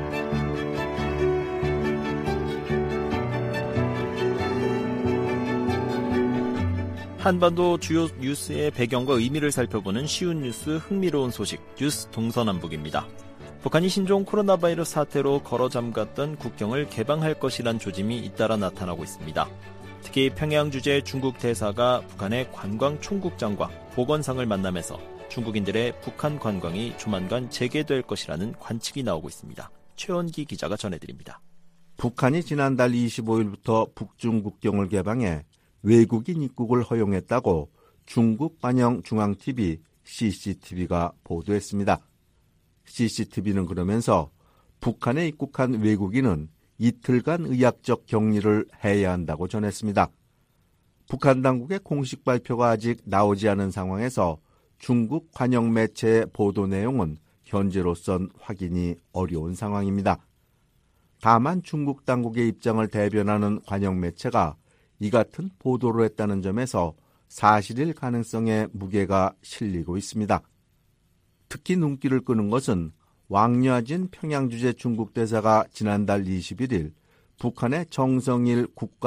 한반도 주요 뉴스의 배경과 의미를 살펴보는 쉬운 뉴스 흥미로운 소식 뉴스 동서남북입니다. 북한이 신종 코로나 바이러스 사태로 걸어 잠갔던 국경을 개방할 것이란 조짐이 잇따라 나타나고 있습니다. 특히 평양 주재 중국 대사가 북한의 관광 총국장과 보건상을 만나면서 중국인들의 북한 관광이 조만간 재개될 것이라는 관측이 나오고 있습니다. 최원기 기자가 전해드립니다. 북한이 지난달 25일부터 북중 국경을 개방해 외국인 입국을 허용했다고 중국 관영 중앙TV CCTV가 보도했습니다. CCTV는 그러면서 북한에 입국한 외국인은 이틀간 의학적 격리를 해야 한다고 전했습니다. 북한 당국의 공식 발표가 아직 나오지 않은 상황에서 중국 관영 매체의 보도 내용은 현재로선 확인이 어려운 상황입니다. 다만 중국 당국의 입장을 대변하는 관영 매체가 이 같은 보도를 했다는 점에서 사실일 가능성에 무게가 실리고 있습니다. 특히 눈길을 끄는 것은 왕여진 평양주재 중국 대사가 지난달 21일 북한의 정성일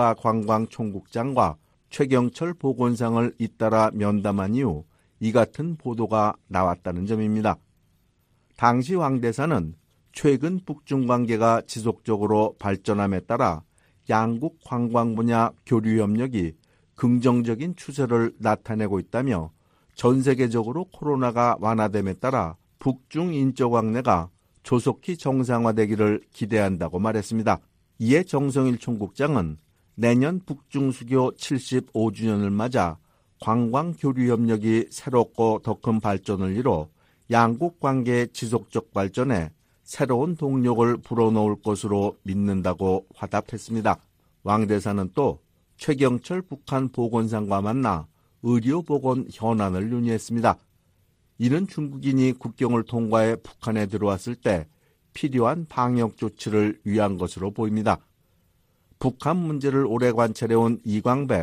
국가관광총국장과 최경철 보건상을 잇따라 면담한 이후 이 같은 보도가 나왔다는 점입니다. 당시 왕 대사는 최근 북중 관계가 지속적으로 발전함에 따라 양국 관광 분야 교류 협력이 긍정적인 추세를 나타내고 있다며 전 세계적으로 코로나가 완화됨에 따라 북중 인적 왕래가 조속히 정상화되기를 기대한다고 말했습니다. 이에 정성일 총국장은 내년 북중 수교 75주년을 맞아 관광 교류 협력이 새롭고 더 큰 발전을 이뤄 양국 관계의 지속적 발전에 새로운 동력을 불어넣을 것으로 믿는다고 화답했습니다. 왕 대사는 또 최경철 북한 보건상과 만나 의료보건 현안을 논의했습니다. 이는 중국인이 국경을 통과해 북한에 들어왔을 때 필요한 방역 조치를 위한 것으로 보입니다. 북한 문제를 오래 관찰해온 이광백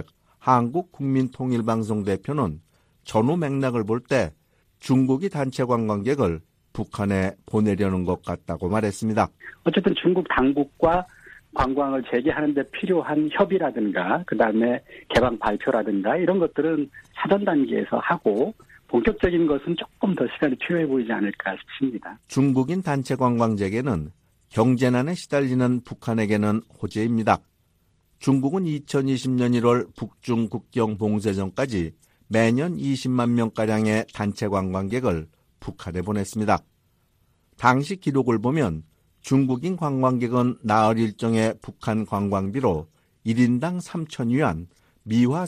한국국민통일방송 대표는 전후 맥락을 볼 때 중국이 단체 관광객을 북한에 보내려는 것 같다고 말했습니다. 어쨌든 중국 당국과 관광을 재개하는 데 필요한 협의라든가 그다음에 개방 발표라든가 이런 것들은 사전 단계에서 하고 본격적인 것은 조금 더 시간이 필요해 보이지 않을까 싶습니다. 중국인 단체 관광 재개는 경제난에 시달리는 북한에게는 호재입니다. 중국은 2020년 1월 북중 국경 봉쇄 전까지 매년 20만 명가량의 단체 관광객을 북한에 보냈습니다. 당시 기록을 보면 중국인 관광객은 나흘 일정의 북한 관광비로 1인당 3,000위안, 미화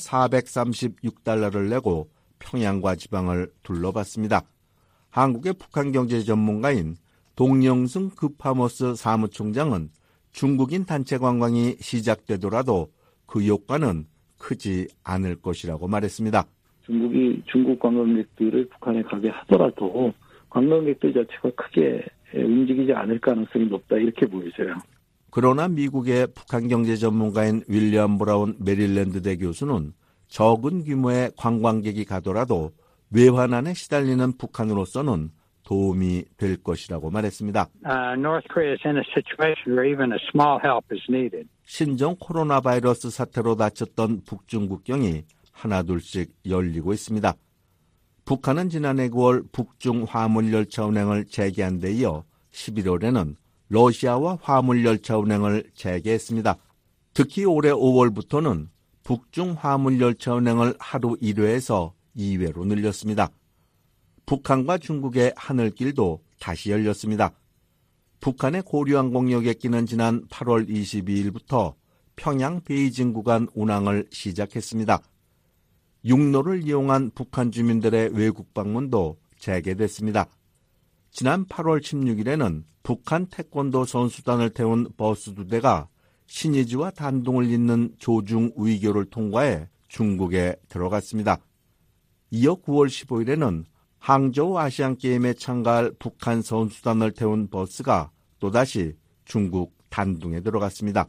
436달러를 내고 평양과 지방을 둘러봤습니다. 한국의 북한 경제 전문가인 동영승 급하모스 사무총장은 중국인 단체 관광이 시작되더라도 그 효과는 크지 않을 것이라고 말했습니다. 중국이 중국 관광객들을 북한에 가게 하더라도 관광객들 자체가 크게 움직이지 않을 가능성이 높다 이렇게 보이세요. 그러나 미국의 북한 경제 전문가인 윌리엄 브라운 메릴랜드대 교수는 적은 규모의 관광객이 가더라도 외환난에 시달리는 북한으로서는 도움이 될 것이라고 말했습니다. North Korea is in a situation where even a small help is needed. 신종 코로나 바이러스 사태로 닫혔던 북중 국경이 하나둘씩 열리고 있습니다. 북한은 지난해 9월 북중 화물열차 운행을 재개한 데 이어 11월에는 러시아와 화물열차 운행을 재개했습니다. 특히 올해 5월부터는 북중 화물열차 운행을 하루 1회에서 2회로 늘렸습니다. 북한과 중국의 하늘길도 다시 열렸습니다. 북한의 고려항공역에 끼는 지난 8월 22일부터 평양 베이징 구간 운항을 시작했습니다. 육로를 이용한 북한 주민들의 외국 방문도 재개됐습니다. 지난 8월 16일에는 북한 태권도 선수단을 태운 버스 2대가 신의주와 단둥을 잇는 조중 우이교를 통과해 중국에 들어갔습니다. 이어 9월 15일에는 항저우 아시안게임에 참가할 북한 선수단을 태운 버스가 또다시 중국 단둥에 들어갔습니다.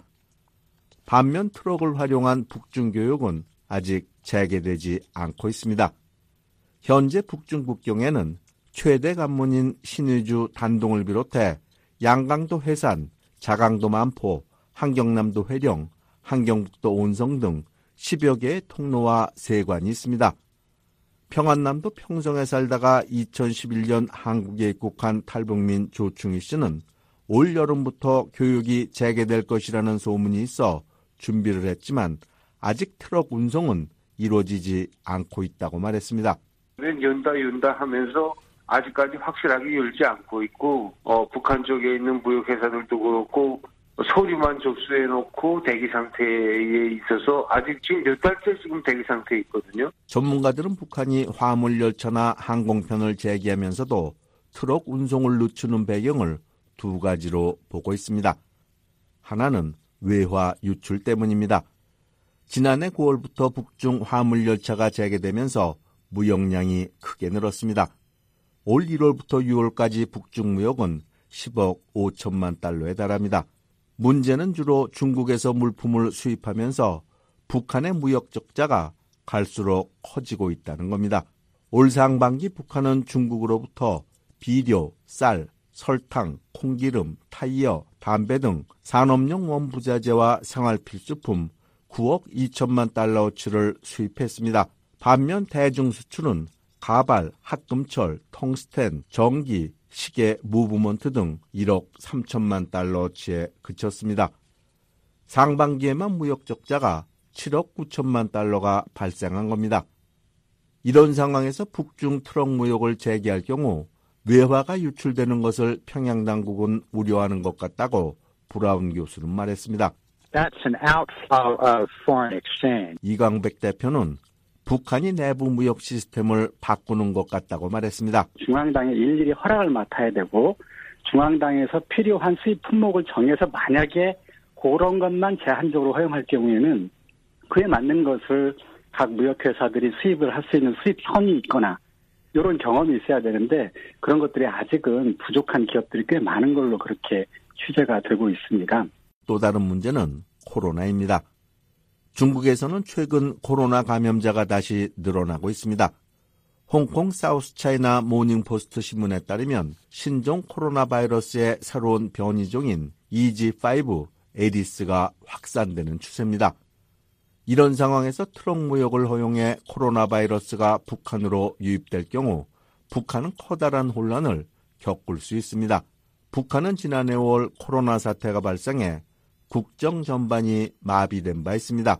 반면 트럭을 활용한 북중 교역은 아직 재개되지 않고 있습니다. 현재 북중 국경에는 최대 관문인 신의주 단둥을 비롯해 양강도 해산, 자강도 만포, 한경남도 회령, 한경북도 온성 등 10여 개의 통로와 세관이 있습니다. 평안남도 평성에 살다가 2011년 한국에 입국한 탈북민 조충희 씨는 올 여름부터 교육이 재개될 것이라는 소문이 있어 준비를 했지만 아직 트럭 운송은 이루어지지 않고 있다고 말했습니다. 연다 하면서 아직까지 확실하게 열지 않고 있고 북한 쪽에 있는 무역회사들도 그렇고 서류만 접수해놓고 대기 상태에 있어서 아직 지금 몇 달째 지금 대기 상태에 있거든요. 전문가들은 북한이 화물열차나 항공편을 재개하면서도 트럭 운송을 늦추는 배경을 두 가지로 보고 있습니다. 하나는 외화 유출 때문입니다. 지난해 9월부터 북중 화물열차가 재개되면서 무역량이 크게 늘었습니다. 올 1월부터 6월까지 북중 무역은 10억 5천만 달러에 달합니다. 문제는 주로 중국에서 물품을 수입하면서 북한의 무역 적자가 갈수록 커지고 있다는 겁니다. 올 상반기 북한은 중국으로부터 비료, 쌀, 설탕, 콩기름, 타이어, 담배 등 산업용 원부자재와 생활필수품 9억 2천만 달러어치를 수입했습니다. 반면 대중수출은 가발, 합금철, 텅스텐, 전기, 시계, 무브먼트 등 1억 3천만 달러어치에 그쳤습니다. 상반기에만 무역 적자가 7억 9천만 달러가 발생한 겁니다. 이런 상황에서 북중 트럭 무역을 재개할 경우 외화가 유출되는 것을 평양 당국은 우려하는 것 같다고 브라운 교수는 말했습니다. That's an outflow of foreign exchange. 이광백 대표는 북한이 내부 무역 시스템을 바꾸는 것 같다고 말했습니다. 중앙당에 일일이 허락을 맡아야 되고 중앙당에서 필요한 수입 품목을 정해서 만약에 그런 것만 제한적으로 허용할 경우에는 그에 맞는 것을 각 무역회사들이 수입을 할 수 있는 수입선이 있거나 이런 경험이 있어야 되는데 그런 것들이 아직은 부족한 기업들이 꽤 많은 걸로 그렇게 취재가 되고 있습니다. 또 다른 문제는 코로나입니다. 중국에서는 최근 코로나 감염자가 다시 늘어나고 있습니다. 홍콩 사우스차이나 모닝포스트 신문에 따르면 신종 코로나 바이러스의 새로운 변이종인 EG5 에디스가 확산되는 추세입니다. 이런 상황에서 트럭 무역을 허용해 코로나 바이러스가 북한으로 유입될 경우 북한은 커다란 혼란을 겪을 수 있습니다. 북한은 지난해 5월 코로나 사태가 발생해 국정 전반이 마비된 바 있습니다.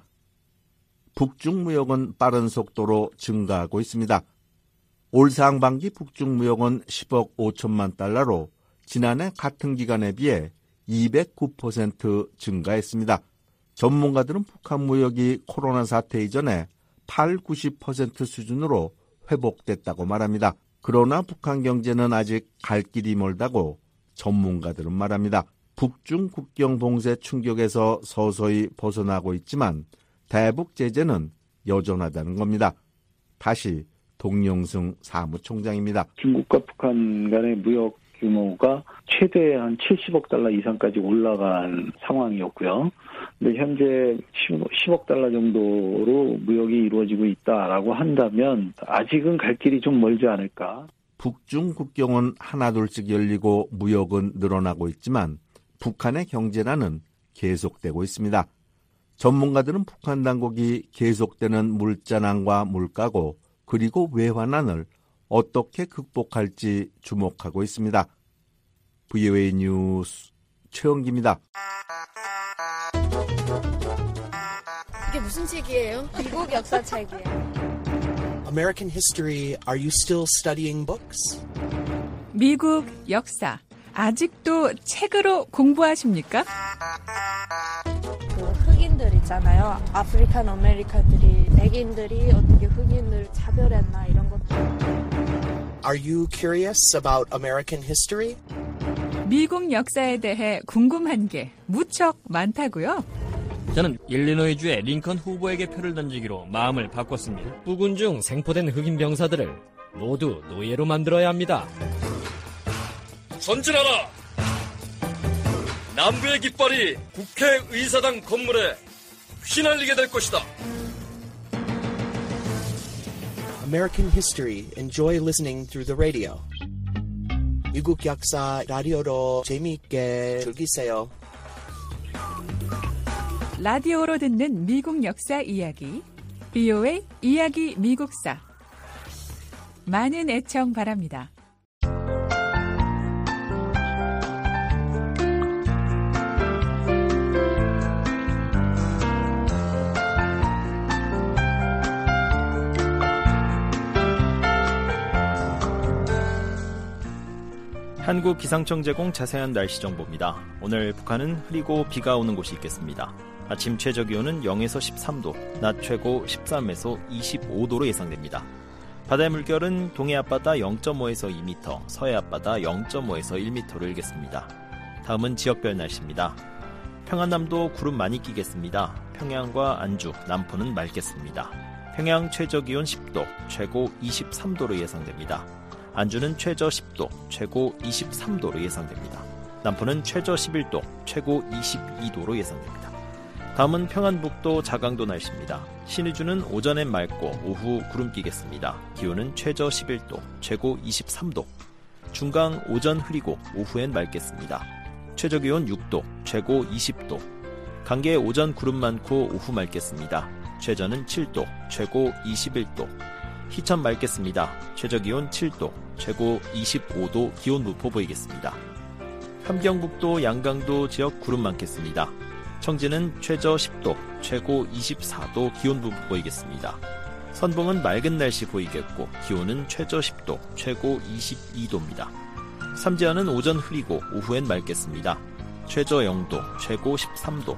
북중 무역은 빠른 속도로 증가하고 있습니다. 올 상반기 북중 무역은 10억 5천만 달러로 지난해 같은 기간에 비해 209% 증가했습니다. 전문가들은 북한 무역이 코로나 사태 이전에 80-90% 수준으로 회복됐다고 말합니다. 그러나 북한 경제는 아직 갈 길이 멀다고 전문가들은 말합니다. 북중 국경 봉쇄 충격에서 서서히 벗어나고 있지만 대북 제재는 여전하다는 겁니다. 다시 동영승 사무총장입니다. 중국과 북한 간의 무역 규모가 최대 한 70억 달러 이상까지 올라간 상황이었고요. 근데 현재 10억 달러 정도로 무역이 이루어지고 있다라고 한다면 아직은 갈 길이 좀 멀지 않을까. 북중 국경은 하나둘씩 열리고 무역은 늘어나고 있지만 북한의 경제난은 계속되고 있습니다. 전문가들은 북한 당국이 계속되는 물자난과 물가고 그리고 외환난을 어떻게 극복할지 주목하고 있습니다. VOA 뉴스 최영기입니다. 이게 무슨 책이에요? 미국 역사책이에요. American history, are you still studying books? 미국 역사, 아직도 책으로 공부하십니까? 그 흑인들 있잖아요. 아프리칸 아메리카들이, 백인들이 어떻게 흑인을 차별했나 이런 것들. Are you curious about American history? 미국 역사에 대해 궁금한 게 무척 많다고요? 저는 일리노이주의 링컨 후보에게 표를 던지기로 마음을 바꿨습니다. 부군 중 생포된 흑인 병사들을 모두 노예로 만들어야 합니다. 전진하라! 남부의 깃발이 국회의사당 건물에 휘날리게 될 것이다. American history, enjoy listening through the radio. 미국 역사 라디오로 재미있게 즐기세요. 라디오로 듣는 미국 역사 이야기, VOA 이야기 미국사. 많은 애청 바랍니다. 한국 기상청 제공 자세한 날씨 정보입니다. 오늘 북한은 흐리고 비가 오는 곳이 있겠습니다. 아침 최저 기온은 0에서 13도, 낮 최고 13에서 25도로 예상됩니다. 바다의 물결은 동해 앞바다 0.5에서 2m, 서해 앞바다 0.5에서 1m를 일겠습니다. 다음은 지역별 날씨입니다. 평안남도 구름 많이 끼겠습니다. 평양과 안주, 남포는 맑겠습니다. 평양 최저 기온 10도, 최고 23도로 예상됩니다. 안주는 최저 10도, 최고 23도로 예상됩니다. 남포는 최저 11도, 최고 22도로 예상됩니다. 다음은 평안북도 자강도 날씨입니다. 신의주는 오전엔 맑고 오후 구름 끼겠습니다. 기온은 최저 11도, 최고 23도. 중강 오전 흐리고 오후엔 맑겠습니다. 최저 기온 6도, 최고 20도. 강계 오전 구름 많고 오후 맑겠습니다. 최저는 7도, 최고 21도. 희천 맑겠습니다. 최저 기온 7도, 최고 25도 기온 무포 보이겠습니다. 함경북도 양강도 지역 구름 많겠습니다. 청진은 최저 10도, 최고 24도 기온 무포 보이겠습니다. 선봉은 맑은 날씨 보이겠고 기온은 최저 10도, 최고 22도입니다. 삼지연은 오전 흐리고 오후엔 맑겠습니다. 최저 0도, 최고 13도.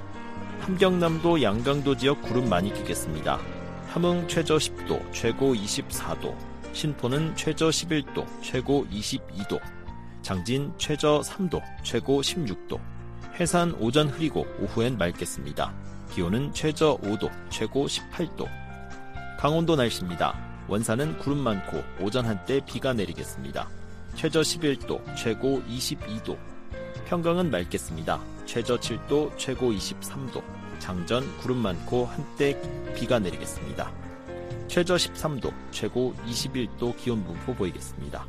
함경남도 양강도 지역 구름 많이 끼겠습니다. 함흥 최저 10도, 최고 24도. 신포는 최저 11도, 최고 22도. 장진 최저 3도, 최고 16도. 해산 오전 흐리고 오후엔 맑겠습니다. 기온은 최저 5도, 최고 18도. 강원도 날씨입니다. 원산은 구름 많고 오전 한때 비가 내리겠습니다. 최저 11도, 최고 22도. 평강은 맑겠습니다. 최저 7도, 최고 23도. 장전 구름 많고 한때 비가 내리겠습니다. 최저 13도, 최고 21도 기온 분포 보이겠습니다.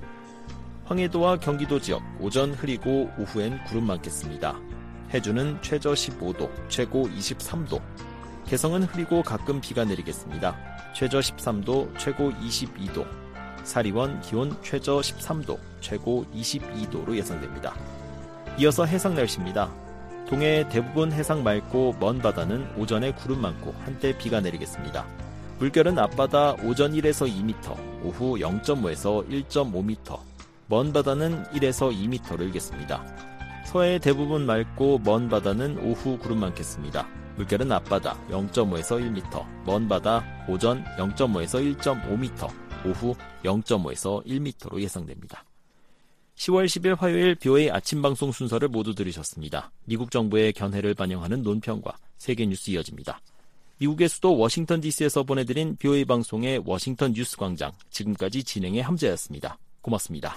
황해도와 경기도 지역 오전 흐리고 오후엔 구름 많겠습니다. 해주는 최저 15도, 최고 23도. 개성은 흐리고 가끔 비가 내리겠습니다. 최저 13도, 최고 22도. 사리원 기온 최저 13도, 최고 22도로 예상됩니다. 이어서 해상 날씨입니다. 동해 대부분 해상 맑고 먼 바다는 오전에 구름 많고 한때 비가 내리겠습니다. 물결은 앞바다 오전 1에서 2m, 오후 0.5에서 1.5m, 먼 바다는 1에서 2m를 일겠습니다. 서해 대부분 맑고 먼 바다는 오후 구름 많겠습니다. 물결은 앞바다 0.5에서 1m, 먼 바다 오전 0.5에서 1.5m, 오후 0.5에서 1m로 예상됩니다. 10월 10일 화요일 VOA 아침 방송 순서를 모두 들으셨습니다. 미국 정부의 견해를 반영하는 논평과 세계 뉴스 이어집니다. 미국의 수도 워싱턴 DC에서 보내드린 VOA 방송의 워싱턴 뉴스 광장, 지금까지 진행의 함재였습니다. 고맙습니다.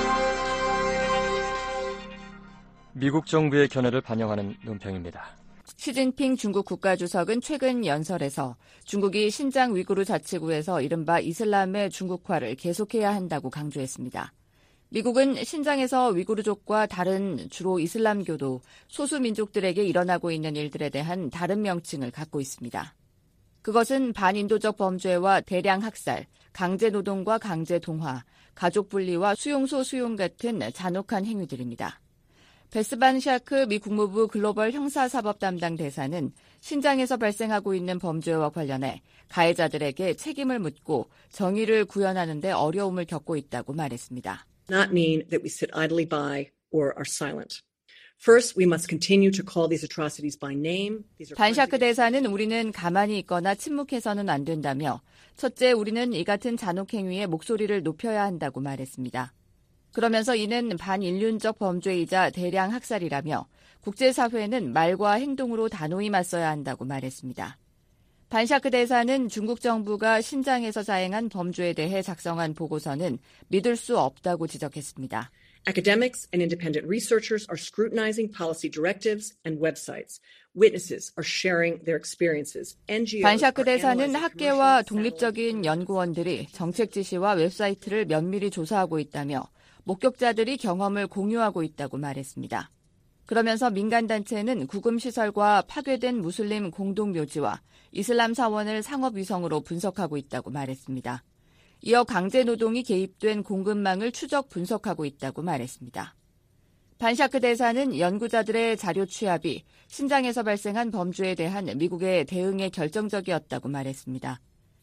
미국 정부의 견해를 반영하는 논평입니다. 시진핑 중국 국가주석은 최근 연설에서 중국이 신장 위구르 자치구에서 이른바 이슬람의 중국화를 계속해야 한다고 강조했습니다. 미국은 신장에서 위구르족과 다른 주로 이슬람교도 소수민족들에게 일어나고 있는 일들에 대한 다른 명칭을 갖고 있습니다. 그것은 반인도적 범죄와 대량 학살, 강제노동과 강제동화, 가족분리와 수용소 수용 같은 잔혹한 행위들입니다. 베스반 샤크 미 국무부 글로벌 형사사법 담당 대사는 신장에서 발생하고 있는 범죄와 관련해 가해자들에게 책임을 묻고 정의를 구현하는 데 어려움을 겪고 있다고 말했습니다. Not mean that we sit idly by or are silent. First, we must continue to call these atrocities by name. 반 샤크 대사는 우리는 가만히 있거나 침묵해서는 안 된다며 첫째, 우리는 이 같은 잔혹 행위에 목소리를 높여야 한다고 말했습니다. 그러면서 이는 반인륜적 범죄이자 대량 학살이라며 국제사회는 말과 행동으로 단호히 맞서야 한다고 말했습니다. 반 샤크 대사는 중국 정부가 신장에서 자행한 범죄에 대해 작성한 보고서는 믿을 수 없다고 지적했습니다. Academics and independent researchers are scrutinizing policy directives and websites. Witnesses are sharing their experiences. 반 샤크 대사는 학계와 독립적인 연구원들이 정책 지시와 웹사이트를 면밀히 조사하고 있다며 목격자들이 경험을 공유하고 있다고 말했습니다. 그러면서 민간단체는 구금시설과 파괴된 무슬림 공동묘지와 이슬람 사원을 상업위성으로 분석하고 있다고 말했습니다. 이어 강제노동이 개입된 공급망을 추적 분석하고 있다고 말했습니다. 반 샤크 대사는 연구자들의 자료 취합이 신장에서 발생한 범죄에 대한 미국의 대응에 결정적이었다고 말했습니다.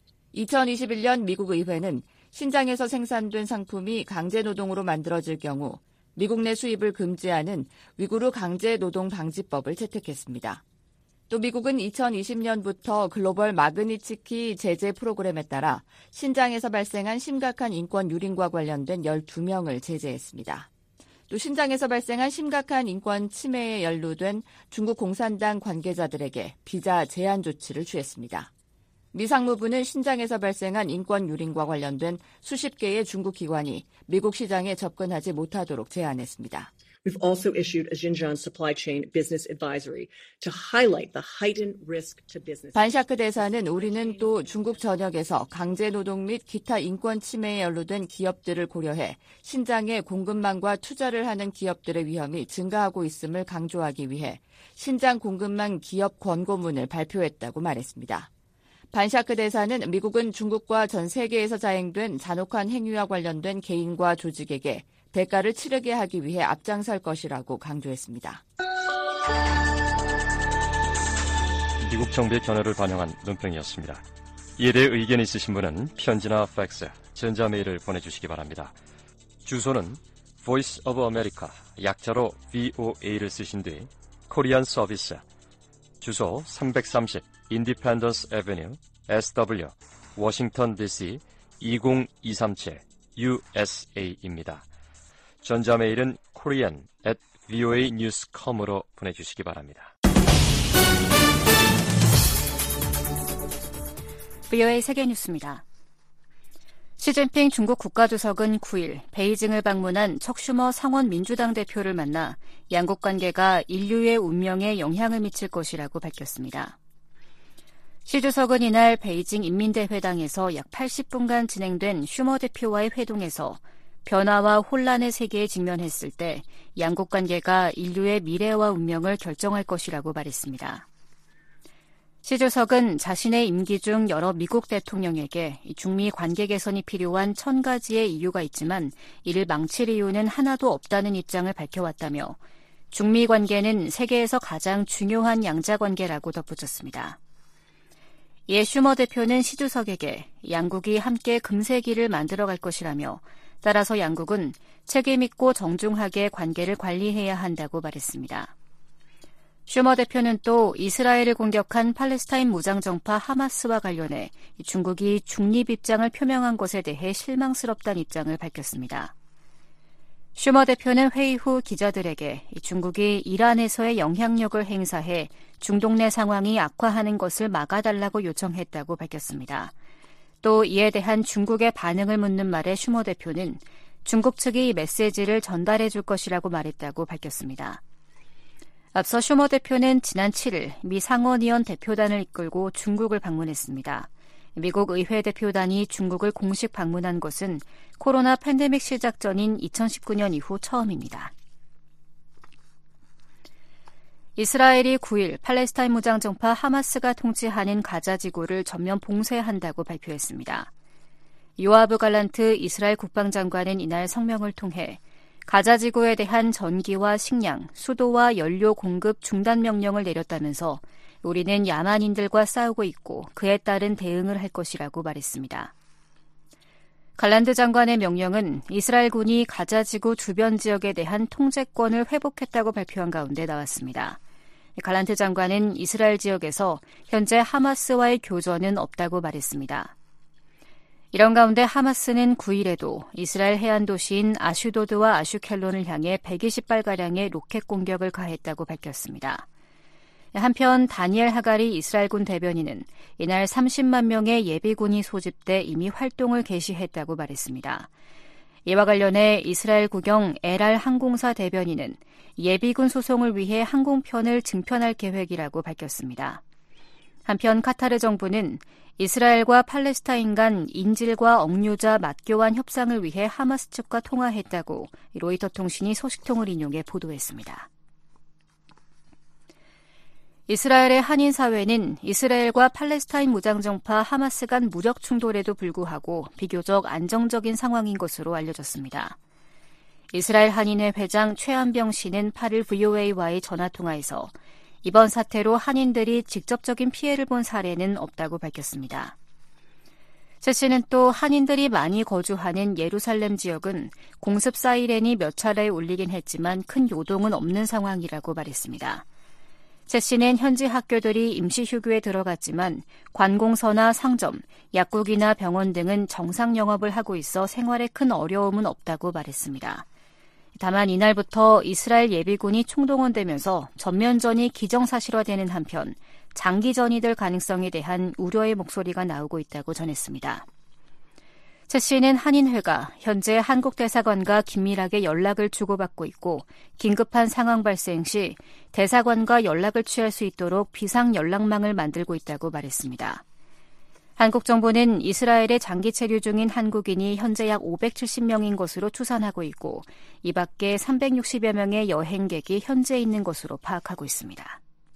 2021년 미국 의회는 신장에서 생산된 상품이 강제노동으로 만들어질 경우 미국 내 수입을 금지하는 위구르 강제노동방지법을 채택했습니다. 또 미국은 2020년부터 글로벌 마그니츠키 제재 프로그램에 따라 신장에서 발생한 심각한 인권 유린과 관련된 12명을 제재했습니다. 또 신장에서 발생한 심각한 인권 침해에 연루된 중국 공산당 관계자들에게 비자 제한 조치를 취했습니다. 미 상무부는 신장에서 발생한 인권 유린과 관련된 수십 개의 중국 기관이 미국 시장에 접근하지 못하도록 제한했습니다. We've also issued a Xinjiang supply chain business advisory to highlight the heightened risk to business. 반 샤크 대사는 우리는 또 중국 전역에서 강제노동 및 기타 인권 침해에 연루된 기업들을 고려해 신장에 공급망과 투자를 하는 기업들의 위험이 증가하고 있음을 강조하기 위해 신장 공급망 기업 권고문을 발표했다고 말했습니다. 반 샤크 대사는 미국은 중국과 전 세계에서 자행된 잔혹한 행위와 관련된 개인과 조직에게 대가를 치르게 하기 위해 앞장설 것이라고 강조했습니다. 미국 정부의 견해를 반영한 논평이었습니다. 이에 대해 의견이 있으신 분은 편지나 팩스, 전자메일을 보내주시기 바랍니다. 주소는 Voice of America, 약자로 VOA를 쓰신 뒤 코리안 서비스, 주소 330 Independence Avenue, SW, 워싱턴 DC 20237 USA입니다. 전자메일은 korean@voanews.com으로 보내주시기 바랍니다. VOA 세계뉴스입니다. 시진핑 중국 국가주석은 9일 베이징을 방문한 척슈머 상원 민주당 대표를 만나 양국 관계가 인류의 운명에 영향을 미칠 것이라고 밝혔습니다. 시 주석은 이날 베이징 인민대회당에서 약 80분간 진행된 슈머 대표와의 회동에서 변화와 혼란의 세계에 직면했을 때 양국 관계가 인류의 미래와 운명을 결정할 것이라고 말했습니다. 시 주석은 자신의 임기 중 여러 미국 대통령에게 중미 관계 개선이 필요한 1000가지의 이유가 있지만 이를 망칠 이유는 하나도 없다는 입장을 밝혀왔다며 중미 관계는 세계에서 가장 중요한 양자관계라고 덧붙였습니다. 이에 슈머 대표는 시 주석에게 양국이 함께 금세기를 만들어갈 것이라며 따라서 양국은 책임있고 정중하게 관계를 관리해야 한다고 말했습니다. 슈머 대표는 또 이스라엘을 공격한 팔레스타인 무장정파 하마스와 관련해 중국이 중립 입장을 표명한 것에 대해 실망스럽다는 입장을 밝혔습니다. 슈머 대표는 회의 후 기자들에게 중국이 이란에서의 영향력을 행사해 중동 내 상황이 악화하는 것을 막아달라고 요청했다고 밝혔습니다. 또 이에 대한 중국의 반응을 묻는 말에 슈머 대표는 중국 측이 메시지를 전달해 줄 것이라고 말했다고 밝혔습니다. 앞서 슈머 대표는 지난 7일 미 상원의원 대표단을 이끌고 중국을 방문했습니다. 미국 의회 대표단이 중국을 공식 방문한 것은 코로나 팬데믹 시작 전인 2019년 이후 처음입니다. 이스라엘이 9일 팔레스타인 무장정파 하마스가 통치하는 가자 지구를 전면 봉쇄한다고 발표했습니다. 요아브 갈란트 이스라엘 국방장관은 이날 성명을 통해 가자 지구에 대한 전기와 식량, 수도와 연료 공급 중단 명령을 내렸다면서 우리는 야만인들과 싸우고 있고 그에 따른 대응을 할 것이라고 말했습니다. 갈란트 장관의 명령은 이스라엘군이 가자 지구 주변 지역에 대한 통제권을 회복했다고 발표한 가운데 나왔습니다. 갈란트 장관은 이스라엘 지역에서 현재 하마스와의 교전은 없다고 말했습니다. 이런 가운데 하마스는 9일에도 이스라엘 해안 도시인 아슈도드와 아슈켈론을 향해 120발가량의 로켓 공격을 가했다고 밝혔습니다. 한편 다니엘 하가리 이스라엘군 대변인은 이날 30만 명의 예비군이 소집돼 이미 활동을 개시했다고 말했습니다. 이와 관련해 이스라엘 국영 엘알 항공사 대변인은 예비군 소송을 위해 항공편을 증편할 계획이라고 밝혔습니다. 한편 카타르 정부는 이스라엘과 팔레스타인 간 인질과 억류자 맞교환 협상을 위해 하마스 측과 통화했다고 로이터 통신이 소식통을 인용해 보도했습니다. 이스라엘의 한인 사회는 이스라엘과 팔레스타인 무장정파 하마스 간 무력 충돌에도 불구하고 비교적 안정적인 상황인 것으로 알려졌습니다. 이스라엘 한인회 회장 최한병 씨는 8일 VOA와의 전화통화에서 이번 사태로 한인들이 직접적인 피해를 본 사례는 없다고 밝혔습니다. 최 씨는 또 한인들이 많이 거주하는 예루살렘 지역은 공습 사이렌이 몇 차례 울리긴 했지만 큰 요동은 없는 상황이라고 말했습니다. 최 씨는 현지 학교들이 임시휴교에 들어갔지만 관공서나 상점, 약국이나 병원 등은 정상 영업을 하고 있어 생활에 큰 어려움은 없다고 말했습니다. 다만 이날부터 이스라엘 예비군이 총동원되면서 전면전이 기정사실화되는 한편 장기전이 될 가능성에 대한 우려의 목소리가 나오고 있다고 전했습니다. 최 씨는 한인회가 현재 한국 대사관과 긴밀하게 연락을 주고받고 있고 긴급한 상황 발생 시 대사관과 연락을 취할 수 있도록 비상 연락망을 만들고 있다고 말했습니다. 한국 정부는 이스라엘에 장기 체류 중인 한국인이 현재 약 570명인 것으로 추산하고 있고 이 밖에 360여 명의 여행객이 현재 있는 것으로 파악하고 있습니다.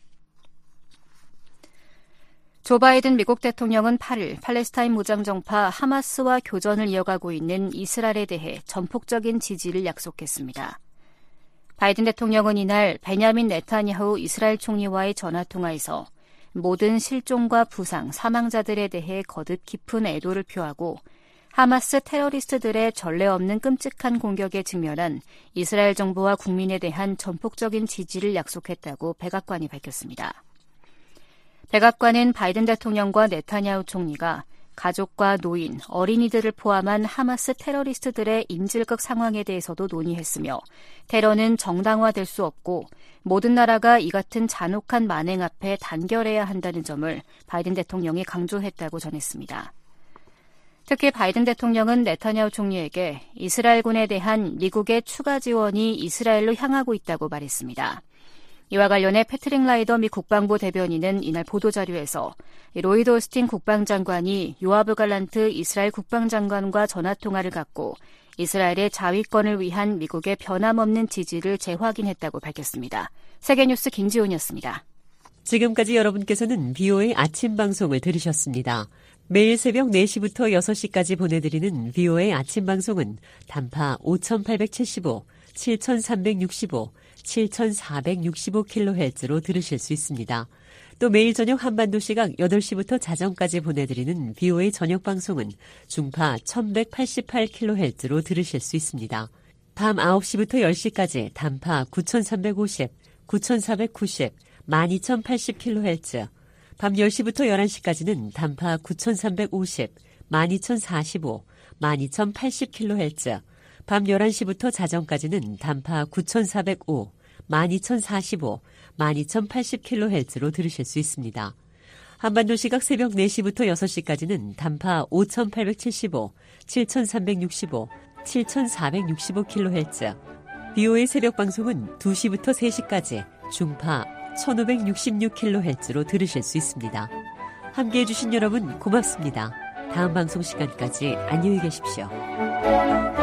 조 바이든 미국 대통령은 8일 팔레스타인 무장정파 하마스와 교전을 이어가고 있는 이스라엘에 대해 전폭적인 지지를 약속했습니다. 바이든 대통령은 이날 베냐민 네타냐후 이스라엘 총리와의 전화통화에서 모든 실종과 부상, 사망자들에 대해 거듭 깊은 애도를 표하고 하마스 테러리스트들의 전례 없는 끔찍한 공격에 직면한 이스라엘 정부와 국민에 대한 전폭적인 지지를 약속했다고 백악관이 밝혔습니다. 백악관은 바이든 대통령과 네타냐후 총리가 가족과 노인, 어린이들을 포함한 하마스 테러리스트들의 인질극 상황에 대해서도 논의했으며 테러는 정당화될 수 없고 모든 나라가 이 같은 잔혹한 만행 앞에 단결해야 한다는 점을 바이든 대통령이 강조했다고 전했습니다. 특히 바이든 대통령은 네타냐후 총리에게 이스라엘군에 대한 미국의 추가 지원이 이스라엘로 향하고 있다고 말했습니다. 이와 관련해 패트릭 라이더 미 국방부 대변인은 이날 보도자료에서 로이드 오스틴 국방장관이 요아브 갈란트 이스라엘 국방장관과 전화통화를 갖고 이스라엘의 자위권을 위한 미국의 변함없는 지지를 재확인했다고 밝혔습니다. 세계뉴스 김지훈이었습니다. 지금까지 여러분께서는 BOA 아침 방송을 들으셨습니다. 매일 새벽 4시부터 6시까지 보내드리는 BOA 아침 방송은 단파 5875, 7365, 7465kHz로 들으실 수 있습니다. 또 매일 저녁 한반도 시각 8시부터 자정까지 보내드리는 BOA 저녁 방송은 중파 1188kHz로 들으실 수 있습니다. 밤 9시부터 10시까지 단파 9350, 9490, 12080kHz, 밤 10시부터 11시까지는 단파 9350, 12045, 12080kHz, 밤 11시부터 자정까지는 단파 9405, 12045, 12080kHz로 들으실 수 있습니다. 한반도 시각 새벽 4시부터 6시까지는 단파 5875, 7365, 7465kHz. BOA 새벽 방송은 2시부터 3시까지 중파 1566kHz로 들으실 수 있습니다. 함께해 주신 여러분 고맙습니다. 다음 방송 시간까지 안녕히 계십시오.